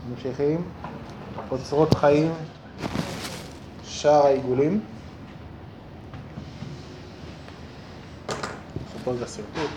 ממשיכים, אוצרות חיים, שער העיגולים. פה זה הסרטוט.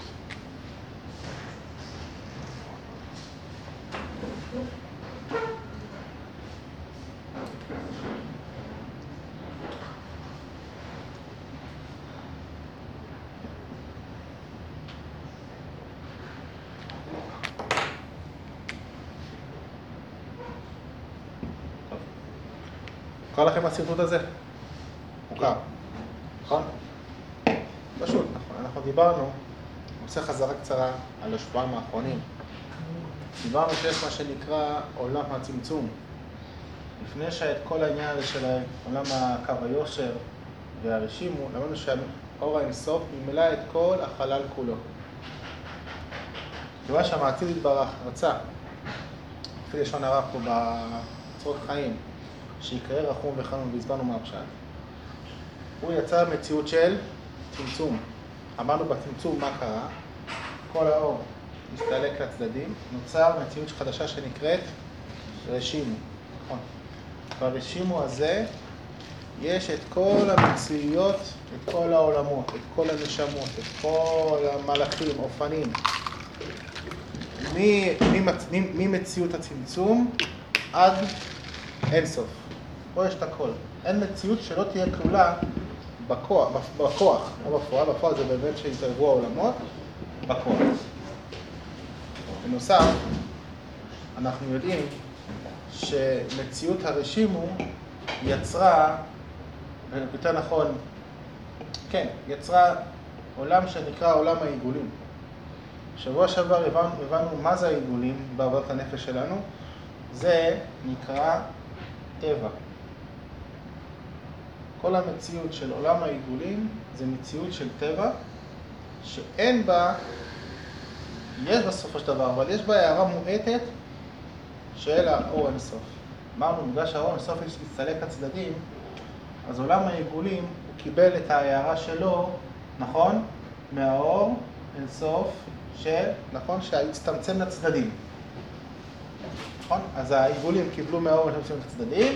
מוכר לכם הסרטוט הזה? מוכר, נכון? פשוט, נכון. אנחנו דיברנו, עושה חזרה קצרה על השבועיים האחרונים. דיברנו שיש מה שנקרא עולם הצמצום. לפני שאת כל העניין הזה של עולם הקו היושר והרשימו, למדנו שהאור האינסוף ממלא את כל החלל כולו. כיוון שהמעציד יתברך רצה, לפי לשון הרב פה באוצרות חיים, שיקרא רחום וחנון, והסברנו מה הפשט. הוא יצר מציאות של צמצום. אמרנו בצמצום מה קרה? כל האור הסתלק לצדדים, נוצר מציאות חדשה שנקראת רשימו. נכון. ברשימו הזה יש את כל המציאויות, את כל העולמות, את כל הנשמות, את כל המלאכים, אופנים. ממציאות הצמצום עד אינסוף. פה יש את הכל. אין מציאות שלא תהיה כלולה בכוח, לא בפועל. בפועל זה באמת שהתערבו העולמות, בכוח. בנוסף, אנחנו יודעים שמציאות הרשימו יצרה, יותר נכון, כן, יצרה עולם שנקרא עולם העיגולים. שבוע שעבר הבנו מה זה העיגולים בעבודת הנפש שלנו. זה נקרא טבע. כל המציאות של עולם העיגולים זה מציאות של טבע שאין בה, יש בסופו של דבר, אבל יש בה הערה מועטת של האור אינסוף. אמרנו, בגלל שהאור אינסוף יסתלק הצדדים, אז עולם העיגולים הוא קיבל את ההערה שלו, נכון? מהאור אינסוף נכון? שהצטמצם לצדדים. נכון? אז העיגולים קיבלו מהאור שהצטמצם לצדדים,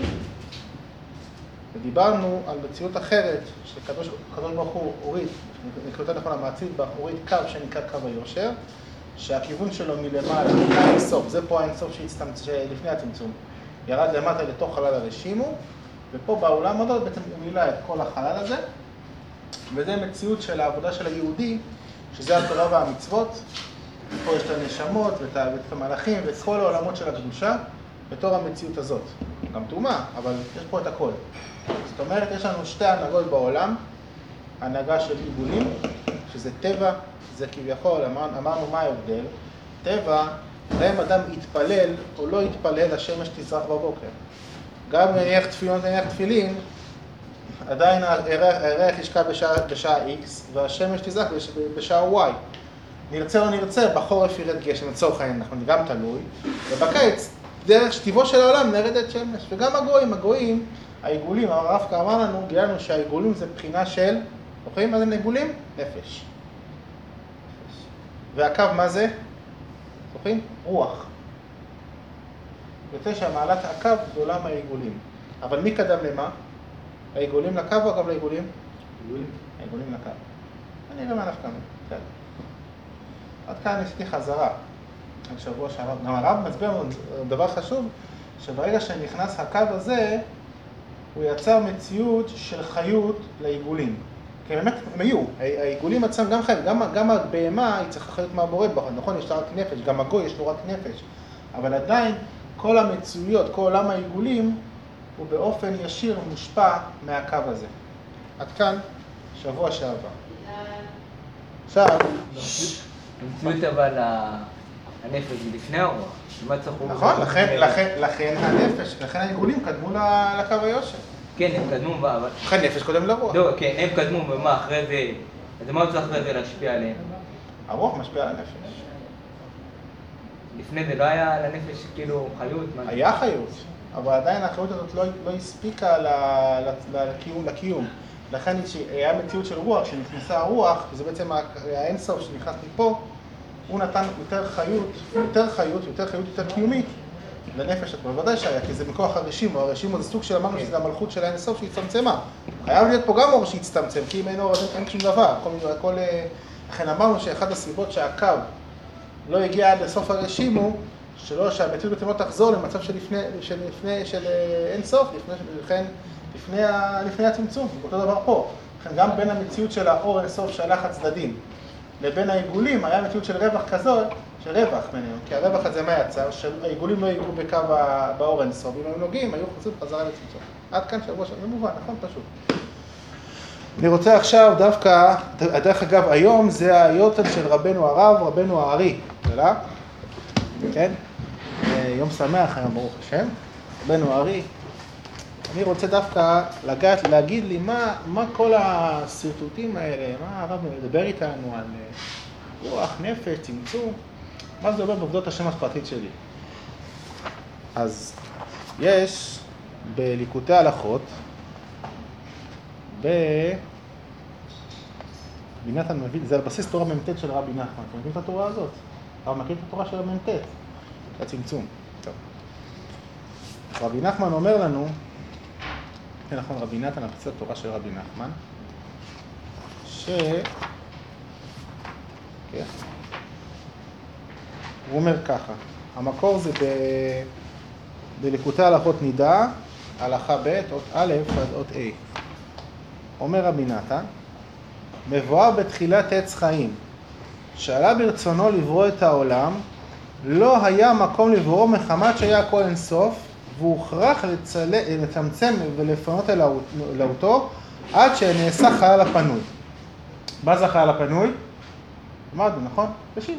ודיברנו על מציאות אחרת, שקדוש ברוך הוא הוריד, נקרא נכון המעציד בה, הוריד קו שנקרא קו היושר, שהכיוון שלו מלמעלה, האינסוף, זה פה האינסוף שלפני הצמצום, ירד למטה לתוך חלל הרשימו, ופה בעולם הזה בעצם הוא מילא את כל החלל הזה, וזה מציאות של העבודה של היהודי, שזה התורה והמצוות, פה יש את הנשמות ואת המלאכים ואת כל העולמות של הקדושה, בתור המציאות הזאת. גם תאומה, אבל יש פה את הכל. זאת אומרת, יש לנו שתי הנהגות בעולם, הנהגה של עיגולים, שזה טבע, זה כביכול, אמרנו מה ההבדל. טבע, בהם אדם יתפלל או לא יתפלל, השמש תזרח בבוקר. גם נניח תפילין, עדיין הירח ישקע בשעה X, והשמש תזרח בשעה Y. נרצה או נרצה, בחורף ירד גשם, לצורך העניין, אנחנו גם תלוי, ובקיץ, דרך שטיבו של העולם נרדת שמש. וגם הגויים, העיגולים, הרב אמר לנו, גילה לנו שהעיגולים זה בחינה של, זוכרים מה זה עיגולים? נפש. והקו מה זה? זוכרים? רוח. יוצא שהמעלת הקו זה עולם העיגולים. אבל מי קדם למה? העיגולים לקו או הקו לעיגולים? העיגולים לקו. אני אראה מה נפקא כן. עד כאן ניסיתי חזרה. על שבוע שעבר. גם הרב מסביר לנו דבר חשוב, שברגע שנכנס הקו הזה, הוא יצר מציאות של חיות לעיגולים. כי באמת הם היו, העיגולים עצמם גם חיים, גם הבהמה היא צריכה חיות מהבורא, נכון? יש לה רק נפש, גם הגוי יש לו רק נפש. אבל עדיין כל המציאויות, כל עולם העיגולים, הוא באופן ישיר מושפע מהקו הזה. עד כאן, שבוע שעבר. עכשיו... המציאות אבל הנפש היא לפני הרוח. נכון, לכן הנפש, לכן העיגולים קדמו לקו היושר. כן, הם קדמו, אבל... לכן נפש קודם לרוח. לא, כן, הם קדמו, ומה אחרי זה... אז מה צריך אחרי זה להשפיע עליהם? הרוח משפיע על הנפש. לפני זה לא היה לנפש כאילו חיות? היה חיות, אבל עדיין החיות הזאת לא הספיקה לקיום. לכן היה מציאות של רוח, שנכנסה הרוח, וזה בעצם האינסוף שנכנס מפה, הוא נתן יותר חיות, יותר קיומית לנפש, בוודאי שהיה, כי זה מכוח הרשימו, הרשימו זה סוג של אמרנו שזה המלכות של האין סוף שהצטמצמה. חייב להיות פה גם אור שהצטמצם, כי אם אין אור אז אין שום דבר. לכן אמרנו שאחד הסיבות שהקו לא הגיע עד לסוף הרשימו, שהמציאות בעצם לא תחזור למצב של אין סוף, לפני הצמצום, אותו דבר פה. לכן גם בין המציאות של האור אין סוף שהלך הצדדים לבין העיגולים, היה מציאות של רווח כזאת, של רווח ביניהם, כי הרווח הזה מה יצר? שהעיגולים לא ייגעו בקו באור אין סוף, אם הם נוגעים, היו חוזרים חזרה לצמצום. עד כאן שבוע זה מובן, נכון? פשוט. אני רוצה עכשיו דווקא, דרך אגב, היום זה היוטל של רבנו הרב, רבנו הארי, שאלה? כן? יום שמח היום, ברוך השם, רבנו הארי. אני רוצה דווקא להגיד לי מה כל הסרטוטים האלה, מה הרב מדבר איתנו על רוח, נפש, צמצום, מה זה אומר בעובדות השם הפרטית שלי. אז יש בליקוטי הלכות, בנתן מביא, זה על בסיס תורה מ"ט של רבי נחמן, אתם מכירים את התורה הזאת? הרב מכיר את התורה של מ"ט, הצמצום. טוב. רבי נחמן אומר לנו, כן נכון, רבי נתן, על בסיס התורה של רבי נחמן, כן. הוא אומר ככה, המקור זה בליקוטי הלכות נידה, הלכה ב', אות א' עד אות ה'. אומר רבי נתן, מבואר בתחילת עץ חיים, שעלה ברצונו לברוא את העולם, לא היה מקום לבואו מחמת שהיה הכל אינסוף, והוא הוכרח לצמצם ולפנות אלוהותו, עד שנעשה חלל הפנוי. מה זה חלל הפנוי? אמרנו, נכון? בשינו.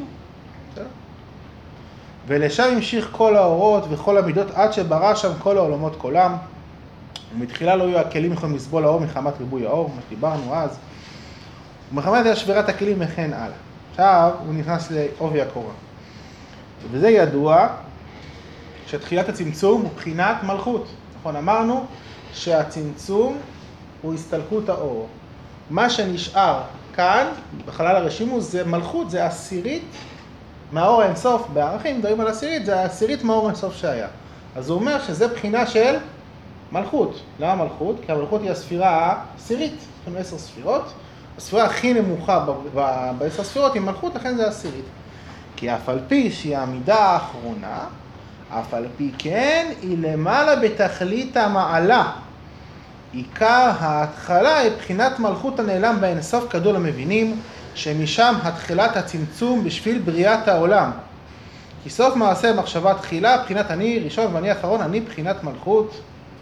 ולשם המשיך כל האורות וכל המידות, עד שברא שם כל העולמות כולם. ומתחילה לא היו הכלים יכולים לסבול האור מחמת ריבוי האור, מה שדיברנו אז. ומחמת שבירת הכלים וכן הלאה. עכשיו הוא נכנס לעובי הקורה. וזה ידוע שתחילת הצמצום הוא בחינת מלכות. נכון, אמרנו שהצמצום הוא הסתלקות האור. מה שנשאר כאן, בחלל הרשימו, זה מלכות, זה עשירית מהאור האינסוף. בערכים מדברים על עשירית, זה העשירית מהאור האינסוף שהיה. אז הוא אומר שזה בחינה של מלכות. למה מלכות? כי המלכות היא הספירה העשירית. יש לנו 10 ספירות. הספירה הכי נמוכה ב10 ספירות היא מלכות, לכן זה עשירית. כי אף על פי שהיא העמידה האחרונה, אף על פי כן היא למעלה בתכלית המעלה. עיקר ההתחלה היא בחינת מלכות הנעלם באינסוף כדול למבינים, שמשם התחילת הצמצום בשביל בריאת העולם. כי סוף מעשה מחשבה תחילה, בחינת אני ראשון ואני אחרון, אני בחינת מלכות.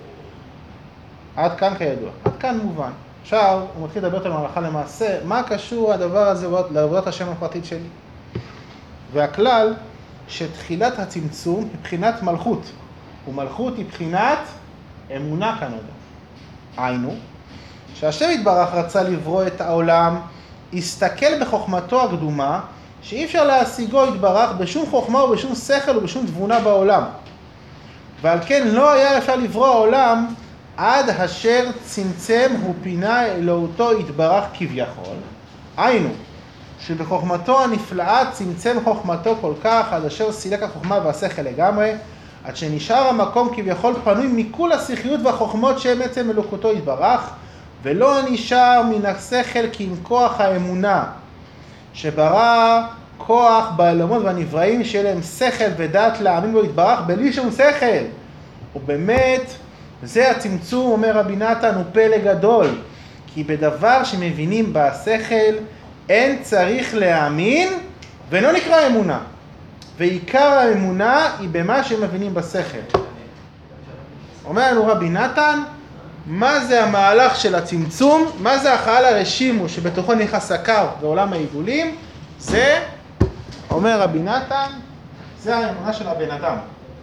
עד כאן כידוע, עד כאן מובן. עכשיו הוא מתחיל לדבר אותנו הלכה למעשה, מה קשור הדבר הזה לעבודת השם הפרטית שלי? והכלל שתחילת הצמצום היא בחינת מלכות, ומלכות היא בחינת אמונה כנודע. היינו, שהשם יתברך רצה לברוא את העולם, הסתכל בחוכמתו הקדומה, שאי אפשר להשיגו יתברך בשום חוכמה ובשום שכל ובשום תבונה בעולם. ועל כן לא היה אפשר לברוא העולם עד אשר צמצם ופינה אלוהותו יתברך כביכול. היינו, שבחוכמתו הנפלאה צמצם חוכמתו כל כך, עד אשר סילק החוכמה והשכל לגמרי, עד שנשאר המקום כביכול פנוי מכל השכליות והחוכמות שהם עצם אלוקותו יתברך, ולא נשאר מן השכל כי עם כוח האמונה, שברא כוח בעולמות והנבראים שיהיה להם שכל ודעת להאמין בו יתברך בלי שום שכל. ובאמת, זה הצמצום, אומר רבי נתן, הוא פלא גדול, כי בדבר שמבינים בשכל, אין צריך להאמין, ולא נקרא אמונה. ועיקר האמונה היא במה שמבינים בשכל. אומר לנו רבי נתן, מה זה המהלך של הצמצום? מה זה החלל הרשימו שבתוכו נכנס הקו בעולם העיגולים? זה, אומר רבי נתן, זה האמונה של הבן אדם.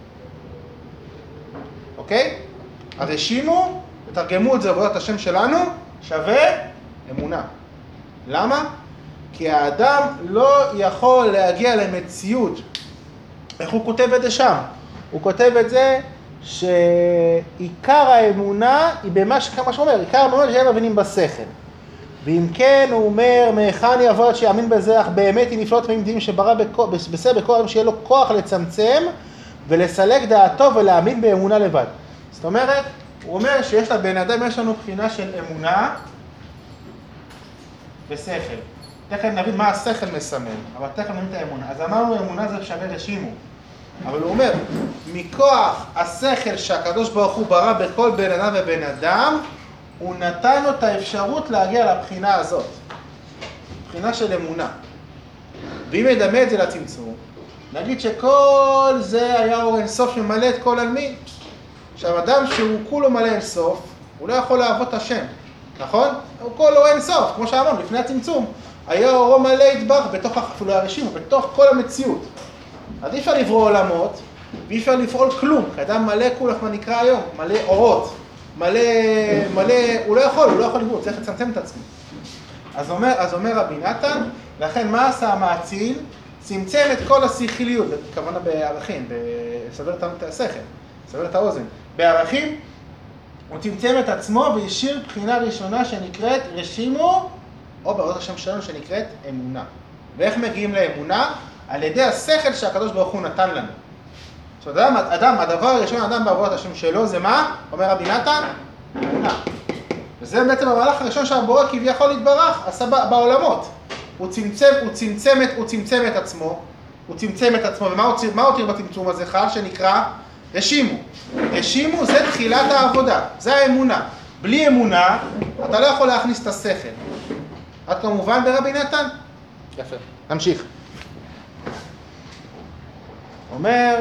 אוקיי? הרשימו, תתרגמו את זה עבודת השם שלנו, שווה אמונה. למה? כי האדם לא יכול להגיע למציאות. איך הוא כותב את זה שם? הוא כותב את זה שעיקר האמונה היא במה שכמה שאומר, עיקר האמונה שהם מבינים בשכל. ואם כן, הוא אומר, מהיכן יבוא עד שיאמין בזה, אך באמת היא נפלאות ממדינים שברא בסדר בכל אדם שיהיה לו כוח לצמצם, ולסלק דעתו ולהאמין באמונה לבד. זאת אומרת, הוא אומר שיש לבן אדם, יש לנו בחינה של אמונה ושכל. תכף נבין מה השכל מסמל, אבל תכף נבין את האמונה. אז אמרנו אמונה זה שווה רשימו. אבל הוא אומר, מכוח השכל שהקדוש ברוך הוא ברא בכל בן אדם ובן אדם, הוא נתן לו את האפשרות להגיע לבחינה הזאת. בחינה של אמונה. ואם נדמה את זה לצמצום, נגיד שכל זה היה אור אינסוף שממלא את כל עלמין. עכשיו, אדם שהוא כולו מלא אינסוף, הוא לא יכול לעבוד את השם, נכון? הוא כולו אינסוף, כמו שאמרנו, לפני הצמצום. היה אורו מלא יתברך בתוך אפילו הרשימו, בתוך כל המציאות. אז אי אפשר לברוא עולמות, ואי אפשר לפעול כלום, כי אדם מלא כולך מה נקרא היום, מלא אורות, מלא, הוא לא יכול לברוא, צריך לצמצם את עצמו. אז אומר רבי נתן, לכן מה עשה המאציל? צמצם את כל השכליות, בכוונה בערכים, לסבר את השכל, לסבר את האוזן. בערכים הוא צמצם את עצמו והשאיר בחינה ראשונה שנקראת רשימו, או בעוד השם שלנו שנקראת אמונה. ואיך מגיעים לאמונה? על ידי השכל שהקדוש ברוך הוא נתן לנו. זאת אומרת, הדבר הראשון, אדם בעבודת השם שלו, זה מה? אומר רבי נתן? אמונה. וזה בעצם המהלך הראשון שהבורא כביכול להתברך, עשה בעולמות. הוא צמצם את עצמו, ומה הוא הותיר בצמצום הזה? חל שנקרא רשימו. רשימו זה תחילת העבודה, זה האמונה. בלי אמונה, אתה לא יכול להכניס את השכל. עד כמובן ברבי נתן? יפה. נמשיך. אומר,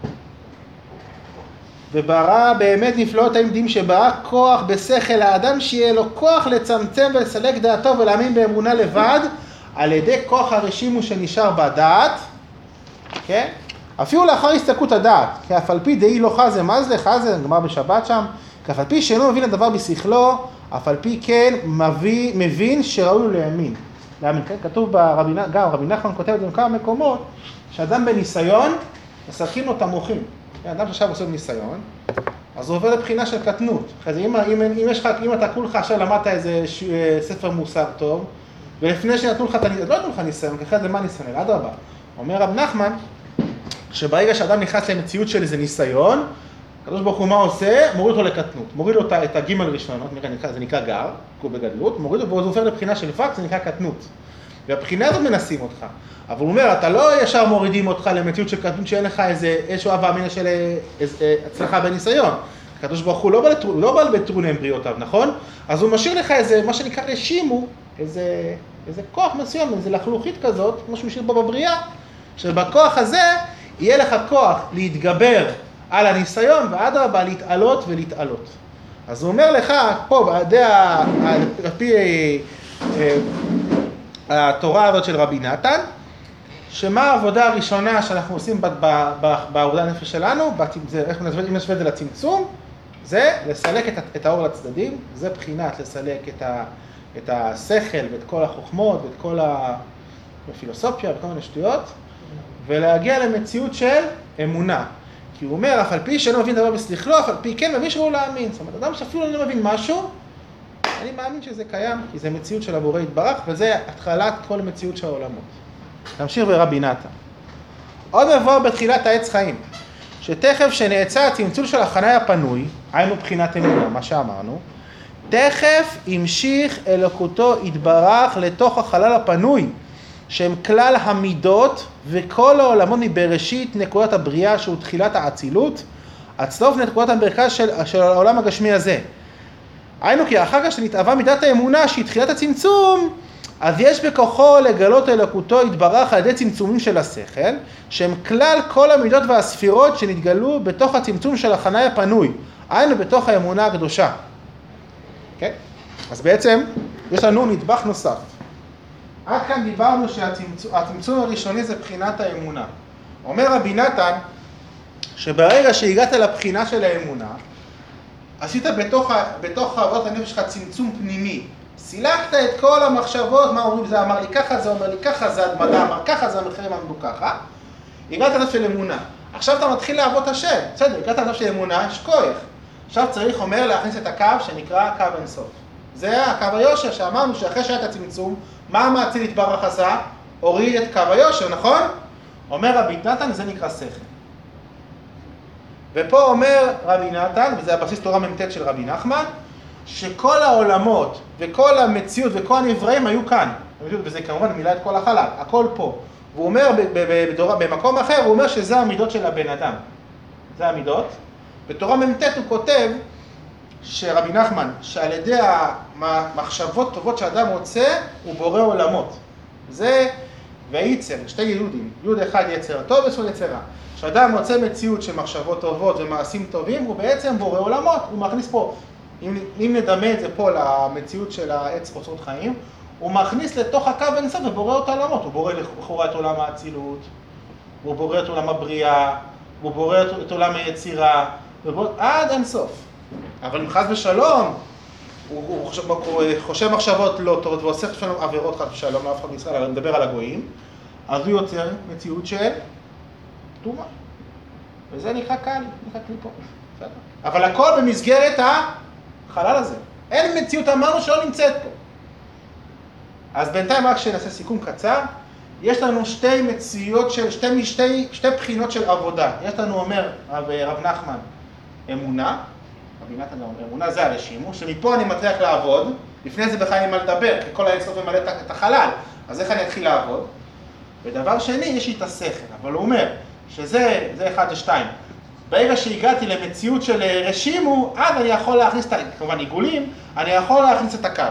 וברא באמת נפלאות העמדים שברא כוח בשכל האדם שיהיה לו כוח לצמצם ולסלק דעתו ולהאמין באמונה לבד על ידי כוח הרשימו שנשאר בדעת, כן? אפילו לאחר הסתלקות הדעת, כי אף על פי דאי לא חזה מזלה, חזה, נגמר בשבת שם, כי אף על פי שאינו מבין הדבר בשכלו, אף על פי כן מבין שראוי לו להאמין. כן? כתוב גם רבי נחמן כותב את זה בכמה מקומות, שאדם בניסיון, מסלקים לו את המוחים. אדם שעכשיו עושה ניסיון, אז הוא עובר לבחינה של קטנות. אז אם אתה כולך עכשיו למדת איזה ספר מוסר טוב, ולפני שנתנו לך את הניסיון, לא נתנו לך ניסיון, כי אחרי זה מה ניסיון? עד רבה. אומר רב נחמן, שברגע שאדם נכנס למציאות של איזה ניסיון, הקדוש ברוך הוא מה עושה? מוריד אותו לקטנות. מוריד לו את הגימל ראשונות, זה נקרא גר, הוא בגדלות, מוריד אותו, והוא עובר לבחינה של פק, זה נקרא קטנות. והבחינה הזאת מנסים אותך. אבל הוא אומר, אתה לא ישר מורידים אותך למציאות של קטנות שאין לך איזשהו אהבה אמינה של הצלחה בניסיון. הקדוש ברוך הוא לא בא בטרונם בריאותיו, נכון? אז הוא משאיר לך איזה, מה שנקרא רשימו, איזה כוח מסוים, איזה לחלוכית כזאת, כמו שהוא משאיר בו בבריאה, שבכוח הזה יהיה לך כוח להתגבר על הניסיון, ואדרבה להתעלות ולהתעלות. אז הוא אומר לך, פה, על פי התורה הזאת של רבי נתן, שמה העבודה הראשונה שאנחנו עושים בעבודה הנפש שלנו, אם נשווה את זה לצמצום, זה לסלק את האור לצדדים, זה בחינת לסלק את השכל ואת כל החוכמות ואת כל הפילוסופיה וכל מיני שטויות, ולהגיע למציאות של אמונה. כי הוא אומר, אף על פי שאינו מבין דבר בשכלו, אף על פי כן מבין שהוא להאמין. זאת אומרת, אדם שאפילו לא מבין משהו, אני מאמין שזה קיים, כי זה מציאות של הבורא יתברך, וזה התחלת כל מציאות של העולמות. נמשיך ברבי נתן. עוד מבוא בתחילת העץ חיים, שתכף שנעצר הצמצול של החנאי הפנוי, היינו בחינת אמונה, מה שאמרנו, תכף המשיך אלוקותו יתברך לתוך החלל הפנוי, שהם כלל המידות וכל העולמות מבראשית נקודת הבריאה שהוא תחילת האצילות, עד סוף נקודת המרכז של העולם הגשמי הזה. היינו כי אחר כך שנתאווה מידת האמונה שהיא תחילת הצמצום, אז יש בכוחו לגלות אלוקותו יתברך על ידי צמצומים של השכל, שהם כלל כל המידות והספירות שנתגלו בתוך הצמצום של החנאי הפנוי, היינו בתוך האמונה הקדושה. כן? אז בעצם יש לנו נדבך נוסף. עד כאן דיברנו שהצמצום הראשוני זה בחינת האמונה. אומר רבי נתן, שברגע שהגעת לבחינה של האמונה, עשית בתוך עבודת הנפש שלך צמצום פנימי. סילקת את כל המחשבות, מה אומרים, זה אמר לי ככה, זה אומר לי ככה, זה הדמדה אמר ככה, זה המחירים אמרו ככה. הגעת לדף של אמונה. עכשיו אתה מתחיל לעבוד את השם. בסדר, הגעת לדף של אמונה, יש כוח. עכשיו צריך אומר להכניס את הקו שנקרא קו אינסוף. זה הקו היושר שאמרנו שאחרי שהיה את הצמצום, מה המאציל יתברך עשה? הוריד את קו היושר, נכון? אומר רבי נתן, זה נקרא שכל. ופה אומר רבי נתן, וזה הבסיס תורה מ"ט של רבי נחמן, שכל העולמות וכל המציאות וכל הנבראים היו כאן. וזה כמובן מילה את כל החלל, הכל פה. והוא אומר במקום אחר, הוא אומר שזה המידות של הבן אדם. זה המידות. בתורה מ"ט הוא כותב שרבי נחמן, שעל ידי המחשבות טובות שאדם רוצה, הוא בורא עולמות. זה וייצר, שתי יהודים, יהוד אחד יצר טוב ושל יצר רע. כשאדם מוצא מציאות של מחשבות טובות ומעשים טובים, הוא בעצם בורא עולמות. הוא מכניס פה, אם נדמה את זה פה למציאות של העץ אוצרות חיים, הוא מכניס לתוך הקו אינסוף ובורא את העולמות. הוא בורא לכאורה את עולם האצילות, הוא בורא את עולם הבריאה, הוא בורא את עולם היצירה, עד אינסוף. אבל אם חס ושלום, הוא חושב מחשבות לא טובות ועושה שלום עבירות חס ושלום, לא אף אחד בישראל, אבל מדבר על הגויים, אז הוא יוצר מציאות של טומאה. וזה נקרא קל, נקרא קליפות. אבל הכל במסגרת החלל הזה. אין מציאות, אמרנו שלא נמצאת פה. אז בינתיים רק שנעשה סיכום קצר, יש לנו שתי מציאות של, שתי בחינות של עבודה. יש לנו, אומר רב נחמן, אמונה, רבי נתן אומר, אמונה זה הרשימו, שמפה אני מצליח לעבוד, לפני זה בכלל אין מה לדבר, כי כל האינסוף ממלא את החלל, אז איך אני אתחיל לעבוד? ודבר שני, יש לי את השכל, אבל הוא אומר שזה אחד ושתיים. ברגע שהגעתי למציאות של רשימו, אז אני יכול להכניס, כמובן עיגולים, אני יכול להכניס את הקו.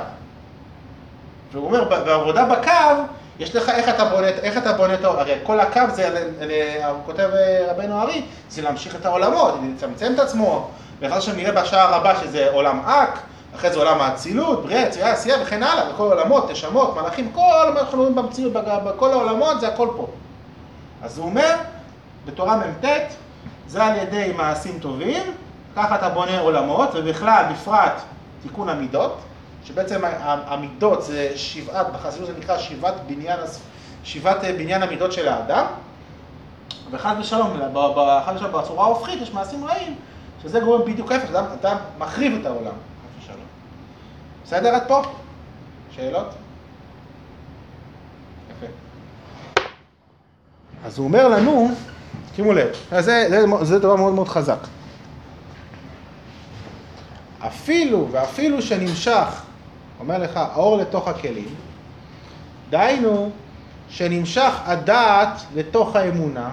והוא אומר, בעבודה בקו, יש לך איך אתה בונה את העולם, הרי כל הקו זה, הוא כותב רבנו ארי, זה להמשיך את העולמות, לצמצם את עצמו, ואחרי שנראה בשעה הרבה שזה עולם אק, אחרי זה עולם האצילות, בריאה, יצירה, עשייה וכן הלאה, וכל העולמות, נשמות, מלאכים, כל מה שאנחנו רואים במציאות, בכל העולמות, זה הכל פה. אז הוא אומר, בתורה מ"ט, זה על ידי מעשים טובים, ככה אתה בונה עולמות, ובכלל, בפרט, תיקון המידות, שבעצם המידות זה בחסידות זה נקרא שיבת בניין המידות של האדם, וחד ושלום, בצורה ההופכית יש מעשים רעים, שזה גורם בדיוק ההפך, אדם מחריב את העולם. בסדר עד פה? שאלות? יפה. אז הוא אומר לנו, שימו לב, זה דבר מאוד מאוד חזק. אפילו שנמשך, אומר לך, האור לתוך הכלים, דהיינו שנמשך הדעת לתוך האמונה,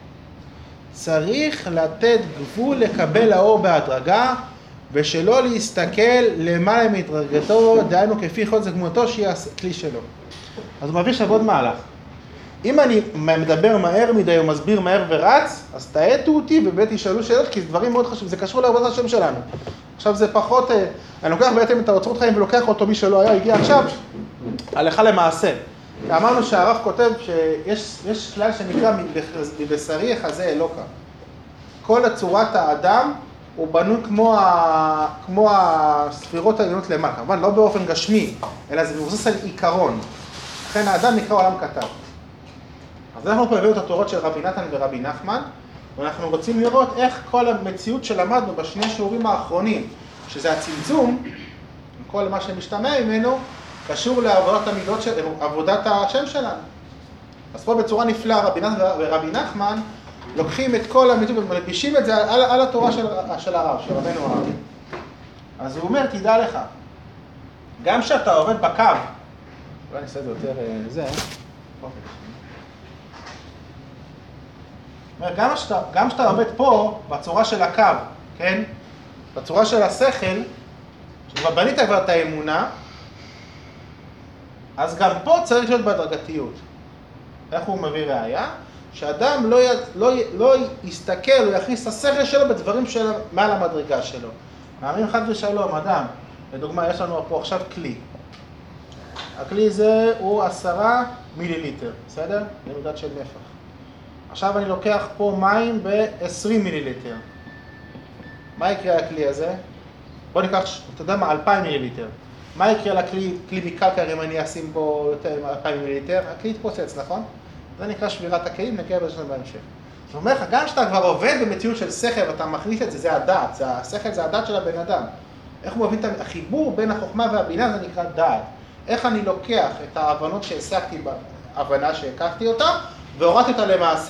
צריך לתת גבול לקבל האור בהדרגה, ושלא להסתכל למעלה מהתרגתו, דהיינו כפי חוד זה כמותו שהיא הכלי שלו. אז הוא מביא עכשיו עוד מהלך. אם אני מדבר מהר מדי או מסביר מהר ורץ, אז תעטו אותי ובאמת תשאלו שאלות, כי זה דברים מאוד חשובים, זה קשור לעבודת השם שלנו. עכשיו זה פחות, אני לוקח בעצם את האוצרות חיים ולוקח אותו מי שלא היה, הגיע עכשיו, הלכה למעשה. אמרנו שהרב כותב שיש כלל שנקרא מבשרי יחזה אלוקה. כל צורת האדם הוא בנוי כמו הספירות העליונות למעלה, כמובן לא באופן גשמי, אלא זה מבוסס על עיקרון. לכן האדם נקרא עולם קטן. אז אנחנו פה הבאנו את התורות של רבי נתן ורבי נחמן, ואנחנו רוצים לראות איך כל המציאות שלמדנו בשני השיעורים האחרונים, שזה הצמצום, כל מה שמשתמע ממנו, קשור לעבודת המידות, עבודת השם שלנו. אז פה בצורה נפלאה רבי נתן ורבי נחמן, לוקחים את כל המידות ומלבישים את זה על התורה של הרב, של רבנו הרב. אז הוא אומר, תדע לך, גם שאתה עובד בקו, אולי נעשה את זה יותר זה, גם שאתה עובד פה, בצורה של הקו, כן? בצורה של השכל, שכבר בנית כבר את האמונה, אז גם פה צריך להיות בהדרגתיות. איך הוא מביא ראיה? שאדם לא יסתכל, הוא יכניס את השכל שלו בדברים של מעל המדרגה שלו. מאמרים חד ושלום, אדם, לדוגמה, יש לנו פה עכשיו כלי. הכלי זה הוא 10 מיליליטר, בסדר? למידת של נפח. עכשיו אני לוקח פה מים ב-20 מיליליטר. מה יקרה לכלי הזה? בוא ניקח, אתה יודע מה, 2,000 מיליליטר. מה יקרה לכלי מקלקר אם אני אשים בו יותר מ-2,000 מיליליטר? הכלי יתפוצץ, נכון? זה נקרא שבירת הכלים, נקרא בזה בהמשך. זאת אומרת, גם כשאתה כבר עובד במציאות של שכל ואתה מכניס את זה, זה הדעת, השכל זה הדעת של הבן אדם. איך הוא מבין את החיבור בין החוכמה והבינה, זה נקרא דעת. איך אני לוקח את ההבנות שהעסקתי בהבנה שהקפתי אותה, והורדתי אותה למעשה.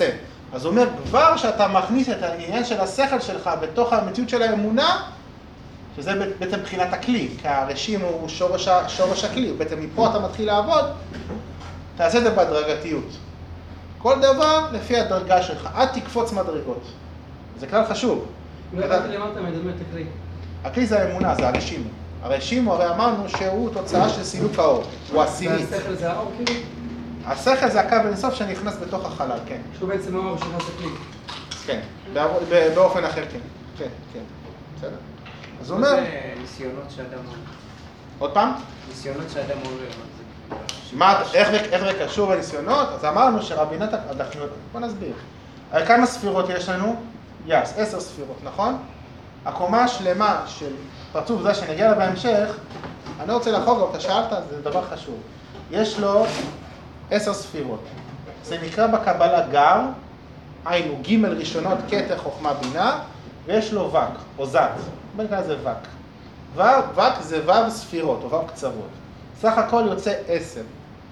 אז הוא אומר, כבר שאתה מכניס את העניין של השכל שלך בתוך המציאות של האמונה, שזה בעצם בחינת הכלי, כי הרשים הוא שורש הכלי, בעצם מפה אתה מתחיל לעבוד, תעשה את זה בהדרגתיות. כל דבר לפי הדרגה שלך, אל תקפוץ מדרגות. זה כלל חשוב. אולי אתה למטה מדמה את הכלי. הכלי זה האמונה, זה הרשימו. הרשימו, הרי אמרנו שהוא תוצאה של סילוק האור, הוא הסימית. והשכל זה האור כאילו? השכל זה הקו אינסוף שנכנס בתוך החלל, כן. שהוא בעצם האור שנכנס לכלי. כן, באופן אחר, כן. כן, כן. בסדר. אז הוא אומר... זה ניסיונות שאדם עובר. עוד פעם? ניסיונות שאדם עובר. איך זה קשור לניסיונות? אז אמרנו שרבי נתן, בוא נסביר. כמה ספירות יש לנו? 10 ספירות, נכון? הקומה השלמה של פרצוף זה שנגיע לה בהמשך, אני רוצה לחוג, אבל אתה שאלת, זה דבר חשוב. יש לו 10 ספירות. זה נקרא בקבלה גר, היינו ג' ראשונות, כתר, חוכמה, בינה, ויש לו וק, או זת. בוא נקרא לזה וק. וק זה ו' ספירות, או ו' קצוות. סך הכל יוצא 10.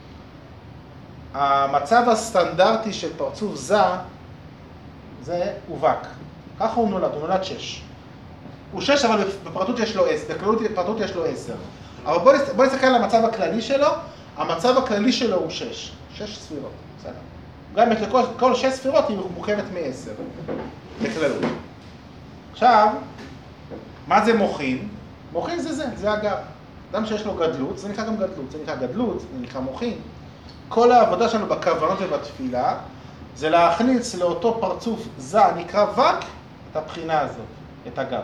המצב הסטנדרטי של פרצוף זה ווק. ככה הוא נולד 6. הוא 6, אבל בפרטות יש לו 10, בפרטות יש לו 10. אבל בוא נסתכל על המצב הכללי שלו, המצב הכללי שלו הוא 6. 6 ספירות, בסדר. גם כל 6 ספירות היא מורכבת מ-10, בכללות. עכשיו, מה זה מוחין? מוחין זה הגר. אדם שיש לו גדלות, זה נקרא גם גדלות, זה נקרא גדלות, זה נקרא מוחין. כל העבודה שלנו בכוונות ובתפילה, זה להכניס לאותו פרצוף נקרא וק, את הבחינה הזאת, את הגר.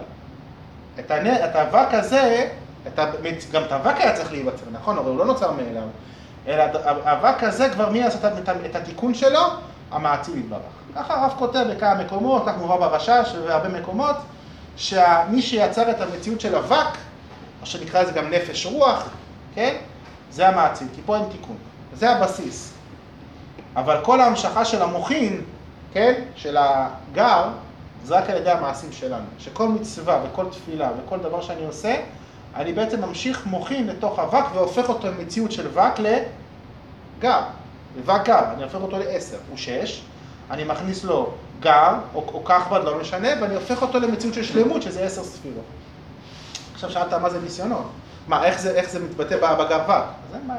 את הווק הזה, גם את הווק היה צריך להיווצר, נכון? אבל הוא לא נוצר מאליו. אלא הווק הזה כבר מי עשה את התיקון שלו? המעציל יתברך. ככה הרב כותב בכמה מקומות, כך מובא ברש"ש ובהרבה מקומות, שמי שיצר את המציאות של הווק, או שנקרא לזה גם נפש רוח, כן? זה המעציל, כי פה אין תיקון. זה הבסיס. אבל כל ההמשכה של המוחין, כן? של הגר, זה רק על ידי המעשים שלנו. שכל מצווה וכל תפילה וכל דבר שאני עושה, אני בעצם ממשיך מוחין לתוך הווק והופך אותו למציאות של וק לגר. לווק גר, אני הופך אותו ל10, הוא 6. אני מכניס לו גר, או כחב"ד, לא משנה, ואני הופך אותו למציאות של שלמות, שזה 10 ספירות. עכשיו שאלת מה זה ניסיונות. מה, איך זה מתבטא בגר וק? אז אין בעיה.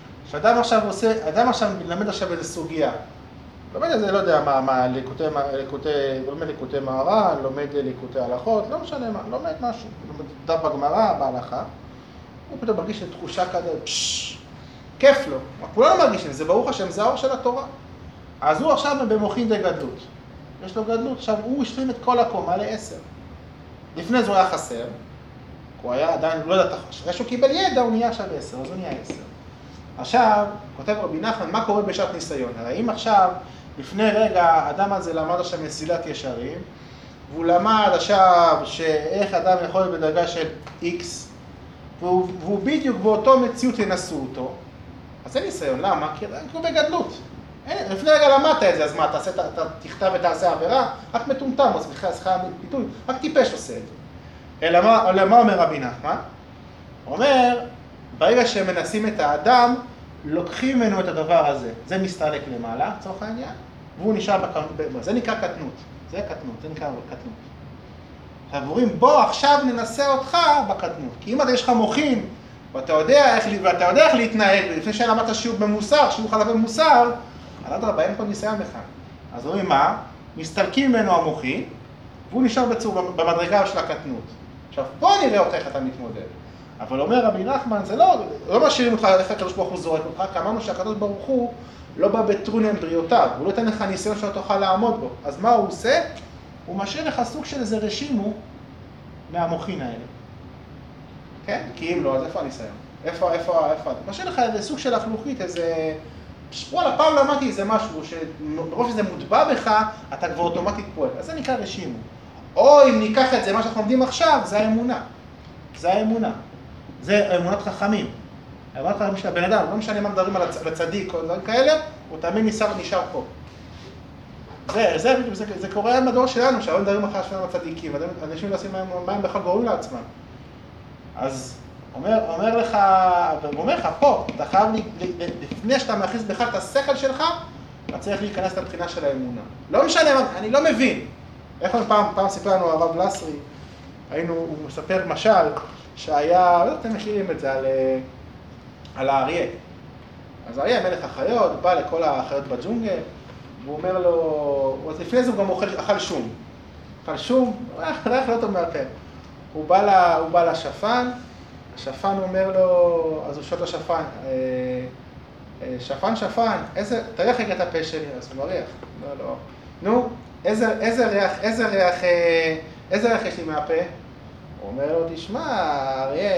אדם עכשיו מלמד עכשיו איזו סוגיה. לומד איזה, לא יודע מה, לומד ליקוטי מהר"ן, לומד ליקוטי הלכות, לא משנה מה, לומד משהו. לומד דף בגמרא, בהלכה. הוא פתאום מרגיש תחושה כזה, כיף לו. כולנו מרגישים, זה ברוך השם, זה האור של התורה. אז הוא עכשיו במוחין די גדלות. יש לו גדלות, עכשיו הוא השלים את כל הקומה ל10. לפני זה הוא היה חסר, הוא היה עדיין, לא יודעת, אחרי שהוא קיבל ידע, הוא נהיה עכשיו 10, אז הוא נהיה 10. עכשיו, כותב רבי נחמן, מה קורה בשעת ניסיון? הרי אם עכשיו, לפני רגע, האדם הזה למד עכשיו מסילת ישרים, והוא למד עכשיו שאיך אדם יכול להיות בדרגה של X, והוא בדיוק באותו מציאות ינסו אותו, אז זה ניסיון, למה? כי הוא בגדלות. לפני רגע למדת את זה, אז מה, אתה תכתב ותעשה עבירה? רק מטומטם, או סליחה פיתוי, רק טיפש עושה את זה. אלא מה אומר רבי נחמן? הוא אומר, ברגע שמנסים את האדם, לוקחים ממנו את הדבר הזה. זה מסתלק למעלה, לצורך העניין, והוא נשאר זה נקרא קטנות. זה קטנות, זה נקרא קטנות. עכשיו אומרים, בוא עכשיו ננסה אותך בקטנות. כי אם אתה יש לך מוחין, ואתה יודע איך להתנהג, לפני שלמדת שיעור במוסר, שיעור חלב במוסר, על עד רבה, אין פה ניסיון לך. אז אומרים מה? מסתלקים ממנו המוחין, והוא נשאר במדרגה של הקטנות. עכשיו, בוא נראה אותך איך אתה מתמודד. אבל אומר רבי נחמן, זה לא משאירים אותך, איך הקדוש ברוך הוא זורק אותך, כי אמרנו שהקדוש ברוך הוא לא בא בטרוניה בריאותיו, הוא לא ייתן לך ניסיון שאתה תוכל לעמוד בו. אז מה הוא עושה? הוא משאיר לך סוג של איזה רשימו מהמוחין האלה. כן? כי אם לא, אז איפה הניסיון? איפה? משאיר לך איזה סוג של החלוכית, איזה... וואלה, פעם למדתי איזה משהו, שמרוב שזה מוטבע בך, אתה כבר אוטומטית פועל. אז זה נקרא רשימו. או אם ניקח את זה, מה שאנחנו לומדים עכשיו, זה האמונה. זה האמונה. זה אמונת חכמים. אמונת חכמים של הבן אדם, לא משנה מה מדברים על הצדיק או דברים כאלה, הוא תמיד נשאר פה. זה קורה בדור שלנו, שהרבה מדברים אחרי השפעים הצדיקים, אנשים לא עושים מה הם בכלל גורמים לעצמם. אז אומר לך, פה, אתה חייב, לפני שאתה מכניס בך את השכל שלך, אתה צריך להיכנס לבחינה של האמונה. לא משנה, אני לא מבין. איך פעם סיפר לנו הרב לסרי, הוא מספר משל, שהיה, לא אתם מכירים את זה, על האריה. אז האריה, מלך החיות, בא לכל החיות בג'ונגל, והוא אומר לו, לפני זה הוא גם אכל שום. אכל שום, הוא היה אכל אותו מהפה. הוא בא לשפן, השפן אומר לו, אז הוא שואל לשפן, שפן, תראה איך הגעת הפה שלי, אז הוא מריח. לא. נו, איזה ריח יש לי מהפה? הוא אומר לו, תשמע, אריה,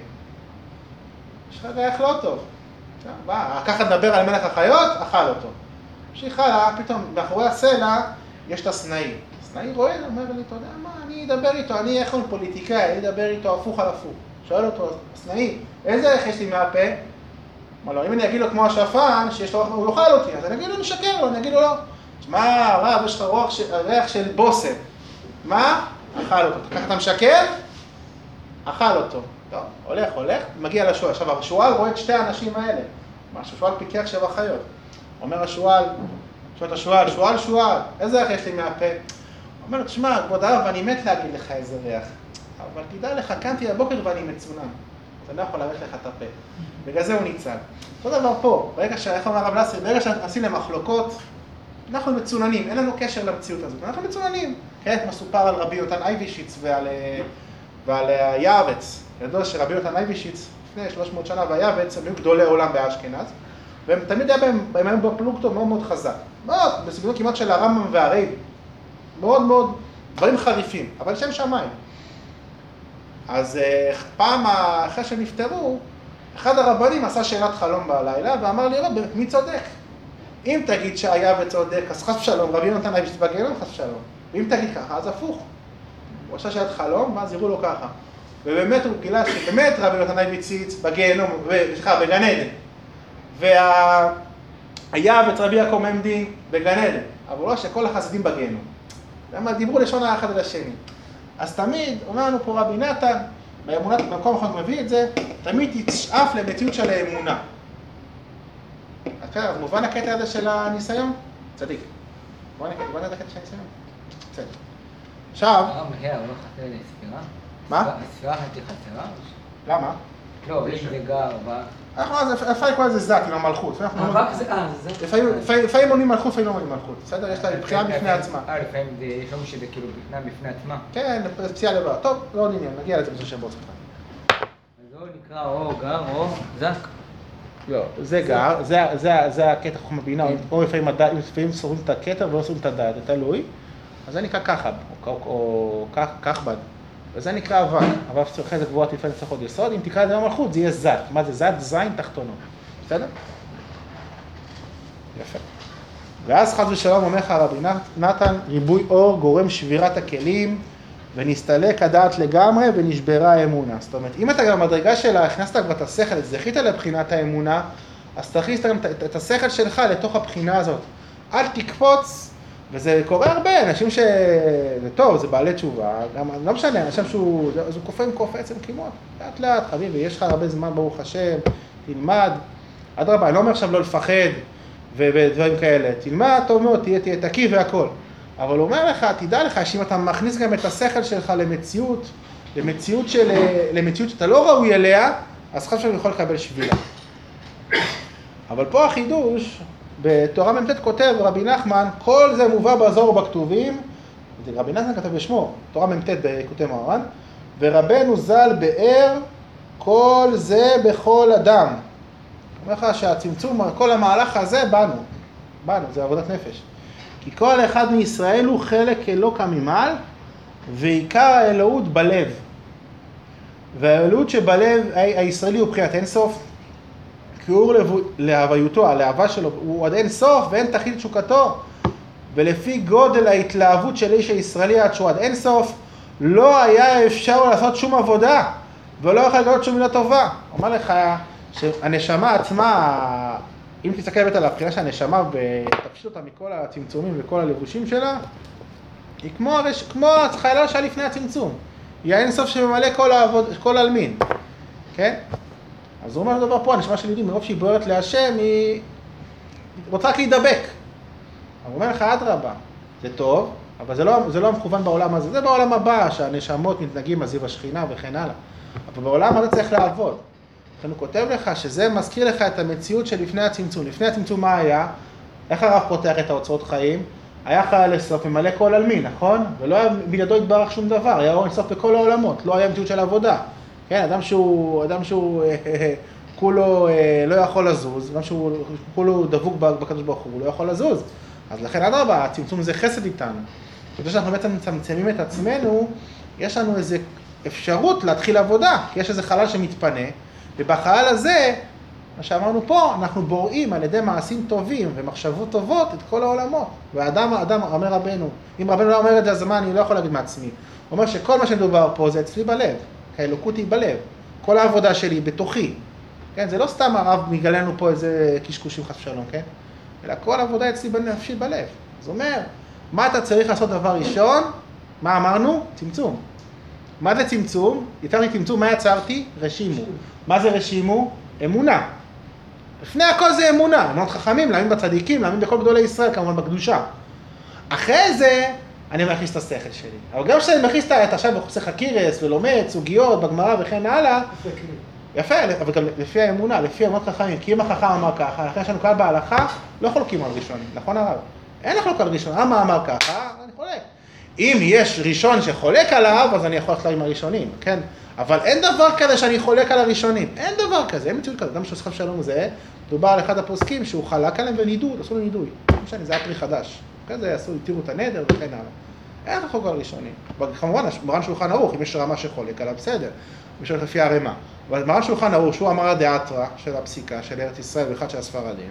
יש לך ריח לא טוב. ככה נדבר על מלך החיות, אכל אותו. כשהחלה, פתאום מאחורי הסלע יש את הסנאי. הסנאי רואה, אומר לי, אתה יודע מה, אני אדבר איתו, אני איך הוא פוליטיקאי, אני אדבר איתו הפוך על הפוך. שואל אותו, הסנאי, איזה ריח יש לי מהפה? אמר לו, אם אני אגיד לו כמו השפן, הוא יאכל אותי, אז אני אגיד לו, נשקר לו, אני אגיד לו לא. תשמע, רב, יש לך ריח של בושם. מה? אכל אותו. ככה אתה משקר? אכל אותו. טוב, הולך, מגיע לשואל. עכשיו, השואל רואה את שתי האנשים האלה. השואל פיקח 7 חיות. אומר השואל, שואל, איזה ריח יש לי מהפה? אומר לו, תשמע, כבוד הרב, אני מת להגיד לך איזה ריח. אבל תדע לך, קמתי בבוקר ואני מצונן. אתה לא יכול להריח לך את הפה. בגלל זה הוא ניצל. אותו דבר פה, איך אומר הרב לסרי, ברגע שאנחנו נכנסים למחלוקות, אנחנו מצוננים, אין לנו קשר למציאות הזאת, אנחנו מצוננים. כן, מסופר על רבי יונתן אייבשיץ ועל היעבץ. ידוע שרבי יונתן אייבשיץ, לפני 300 שנה והיעבץ, הם היו גדולי עולם באשכנז, והם תמיד היה בהם בפלוגתו מאוד מאוד חזק. מאוד, בסגנון כמעט של הרמב"ם והרייבד. מאוד מאוד, דברים חריפים, אבל שם שמיים. אז פעם אחרי שהם נפטרו, אחד הרבנים עשה שאלת חלום בלילה ואמר לי, רב, מי צודק? אם תגיד שהיה וצודק, אז חס ושלום, רבי יונתן אייבשיץ בגיהנום, חס ושלום. ואם תגיד ככה, אז הפוך. הוא עשה שאלת חלום, ואז יראו לו ככה. ובאמת הוא גילה שבאמת רבי יונתן אייבשיץ בגיהנום, בגן עדן. והיעבץ רבי יעקב ממדי בגן עדן. אבל לא שכל החסידים בגיהנום. למה דיברו לשון האחד אל השני. אז תמיד, אומר לנו פה רבי נתן, במקום אחד מביא את זה, תמיד תשאף למציאות של האמונה. אז מובן הקטע הזה של הניסיון? צדיק. מובן הקטע של הניסיון? צדיק. עכשיו... הרב מחיה, הוא לא חסר לספירה? מה? הספירה הייתי חסרה? למה? לא, אם זה גר, אפשר לקרוא לזה זת עם המלכות. לפעמים עונים מלכות, לפעמים לא עונים מלכות. בסדר? יש לה בחירה בפני עצמה. לפעמים יש לנו שזה כאילו בחינה בפני עצמה. כן, זה פציעה לבד. טוב, לא עניין, נגיע לזה בסוף שבוע שלך. אז זה נקרא או גר או זק. לא, זה גר, זה הקטע חוכמה בינה, או לפעמים סורים את הכתר ולא סורים את הדעת, זה תלוי. אז זה נקרא כחב, או כחבד. וזה נקרא אבק, אבק צורכי זה גבוהת לפעמים צריך עוד יסוד, אם תקרא את זה במלכות זה יהיה זת. מה זה זת? זין תחתונות. בסדר? יפה. ואז חס ושלום אומר לך רבי נתן, ריבוי אור גורם שבירת הכלים, ונסתלק הדעת לגמרי ונשברה האמונה. זאת אומרת, אם אתה גם במדרגה שלה הכנסת כבר את השכל, זכית לבחינת האמונה, אז תכניס גם את השכל שלך לתוך הבחינה הזאת. אל תקפוץ, וזה קורה הרבה, אנשים זה טוב, זה בעלי תשובה, גם לא משנה, אנשים שהוא קופא עם קופץ, הם כמעט, לאט לאט, חביבי, יש לך הרבה זמן ברוך השם, תלמד, אדרבה, אני לא אומר עכשיו לא לפחד ודברים כאלה, תלמד, טוב מאוד, תהיה תקי והכל. אבל הוא אומר לך, תדע לך, שאם אתה מכניס גם את השכל שלך למציאות שאתה לא ראוי אליה, אז חושב שאני יכול לקבל שבילה. אבל פה החידוש, בתורה מ"ט כותב רבי נחמן, כל זה מובא בזוהר ובכתובים, רבי נחמן כתב בשמו, תורה מ"ט בכותב מוהר"ן, ורבנו ז"ל באר כל זה בכל אדם. אומר לך שהצמצום, כל המהלך הזה בנו, זה עבודת נפש. כי כל אחד מישראל הוא חלק אלוקא ממעל, ועיקר האלוהות בלב. והאלוהות שבלב הישראלי הוא בחינת אינסוף, כיעור להוויותו, הלהבה שלו, הוא עד אין סוף ואין תכלית תשוקתו. ולפי גודל ההתלהבות של איש הישראלי עד שהוא עד אין סוף, לא היה אפשר לעשות שום עבודה, ולא יכול לגלות שום מילה טובה. אומר לך שהנשמה עצמה, אם תסתכל באמת על הבחינה של הנשמה ותפשיט אותה מכל הצמצומים וכל הלבושים שלה, היא כמו החיילה שהיה לפני הצמצום. היא האין סוף שממלא כל אלמין. כן? אז הוא אומר דבר פה, הנשמה של יהודים, מרוב שהיא בוערת להשם, היא רוצה רק להידבק. הוא אומר לך, אדרבה, זה טוב, אבל זה לא מכוון בעולם הזה, זה בעולם הבא, שהנשמות מתנהגים מזיו השכינה וכן הלאה. אבל בעולם הזה צריך לעבוד. הוא כותב לך שזה מזכיר לך את המציאות של לפני הצמצום. לפני הצמצום מה היה? איך הרב פותח את האוצרות חיים? היה חייל לסוף ממלא כל עלמין, נכון? ולא היה בידו התברך שום דבר, היה אור אינסוף בכל העולמות, לא היה מציאות של עבודה. כן, אדם שהוא כולו לא יכול לזוז, אדם שהוא כולו דבוק בקדוש ברוך הוא לא יכול לזוז. אז לכן אדרבה, הצמצום זה חסד איתנו. כדי שאנחנו בעצם מצמצמים את עצמנו, יש לנו איזו אפשרות להתחיל עבודה, כי יש איזה חלל שמתפנה, ובחלל הזה, מה שאמרנו פה, אנחנו בוראים על ידי מעשים טובים ומחשבות טובות את כל העולמות. והאדם, אומר רבנו, אם רבנו לא אומר את זה, אז מה, אני לא יכול להגיד מעצמי. הוא אומר שכל מה שמדובר פה זה אצלי בלב, האלוקות היא בלב. כל העבודה שלי היא בתוכי. כן, זה לא סתם הרב מגלה לנו פה איזה קשקושים חס ושלום, כן? אלא כל העבודה אצלי בנפשי בלב. זאת אומרת, מה אתה צריך לעשות דבר ראשון? מה אמרנו? צמצום. מה זה צמצום? יצרתי צמצום, מה יצרתי? רשימו. מה זה רשימו? אמונה. לפני הכל זה אמונה. אמונות חכמים, להאמין בצדיקים, להאמין בכל גדולי ישראל, כמובן בקדושה. אחרי זה, אני מכניס את השכל שלי. אבל גם כשאני מכניס את עכשיו בחוסך הקירס ולומד סוגיות בגמרא וכן הלאה, יפה, אבל גם לפי האמונה, לפי אמונות חכמים, כי אם החכם אמר ככה, אחרי שאני קורא בהלכה, לא חולקים על ראשונים, נכון הרב? אין לחלוק על ראשון, מה אמר ככה? אני חולק. אם יש ראשון שחולק עליו, אז אני יכול לחלוק עם הראשונים, כן? אבל אין דבר כזה שאני חולק על הראשונים, אין דבר כזה, אין מציאות כזה. אדם שעושה שלום זה, דובר על אחד הפוסקים שהוא חלק עליהם ונידוי, עשו לו נידוי. לא משנה, זה היה פרי חדש. כזה עשו, התירו את הנדר וכן הלאה. אין לחלוק על הראשונים. כמובן, מרן שולחן ערוך, אם יש רמה שחולק עליו, בסדר. מי שהולך לפי הרמה. אבל מרן שולחן ערוך, שהוא אמר הדאתרא של הפסיקה, של ארץ ישראל ואחד של הספרדים,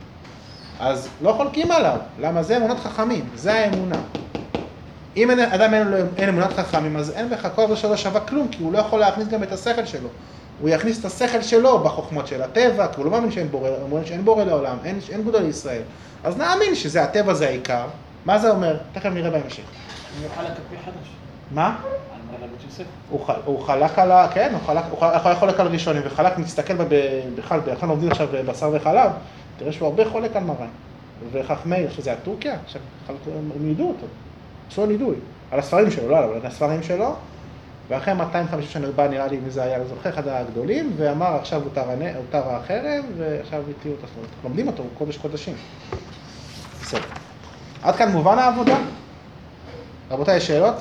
אז לא חולקים עליו. למה? זה אמונת חכמים, זה האמונה. אם אדם אין אמונת חכמים, אז אין בך כל זה שלא שווה כלום, כי הוא לא יכול להכניס גם את השכל שלו. הוא יכניס את השכל שלו בחוכמות של הטבע, כי הוא לא מאמין שאין בורא, הוא מאמין שאין בורא לעולם, אין גודל לישראל. אז נאמין שזה הטבע זה העיקר. מה זה אומר? תכף נראה בהמשך. הוא יוכל לקפי חדש. מה? על מרבית יוסף. הוא חלק על כן, הוא יכול חולק על ראשונים, וחלק נסתכל בכלל, אנחנו עובדים עכשיו בשר וחלב, תראה שהוא הרבה חולק על מרן. וחכמי, שזה הטורקיה, הם נידו אותו. עשו נידוי. על הספרים שלו, לא על הספרים שלו, ואחרי 250 שנה בא, נראה לי, מי זה היה, זוכר, אחד הגדולים, ואמר, עכשיו הותר החרב, ועכשיו התירו את הספרים. לומדים אותו, הוא קודש קודשים. בסדר. עד כאן מובן העבודה? רבותיי, יש שאלות?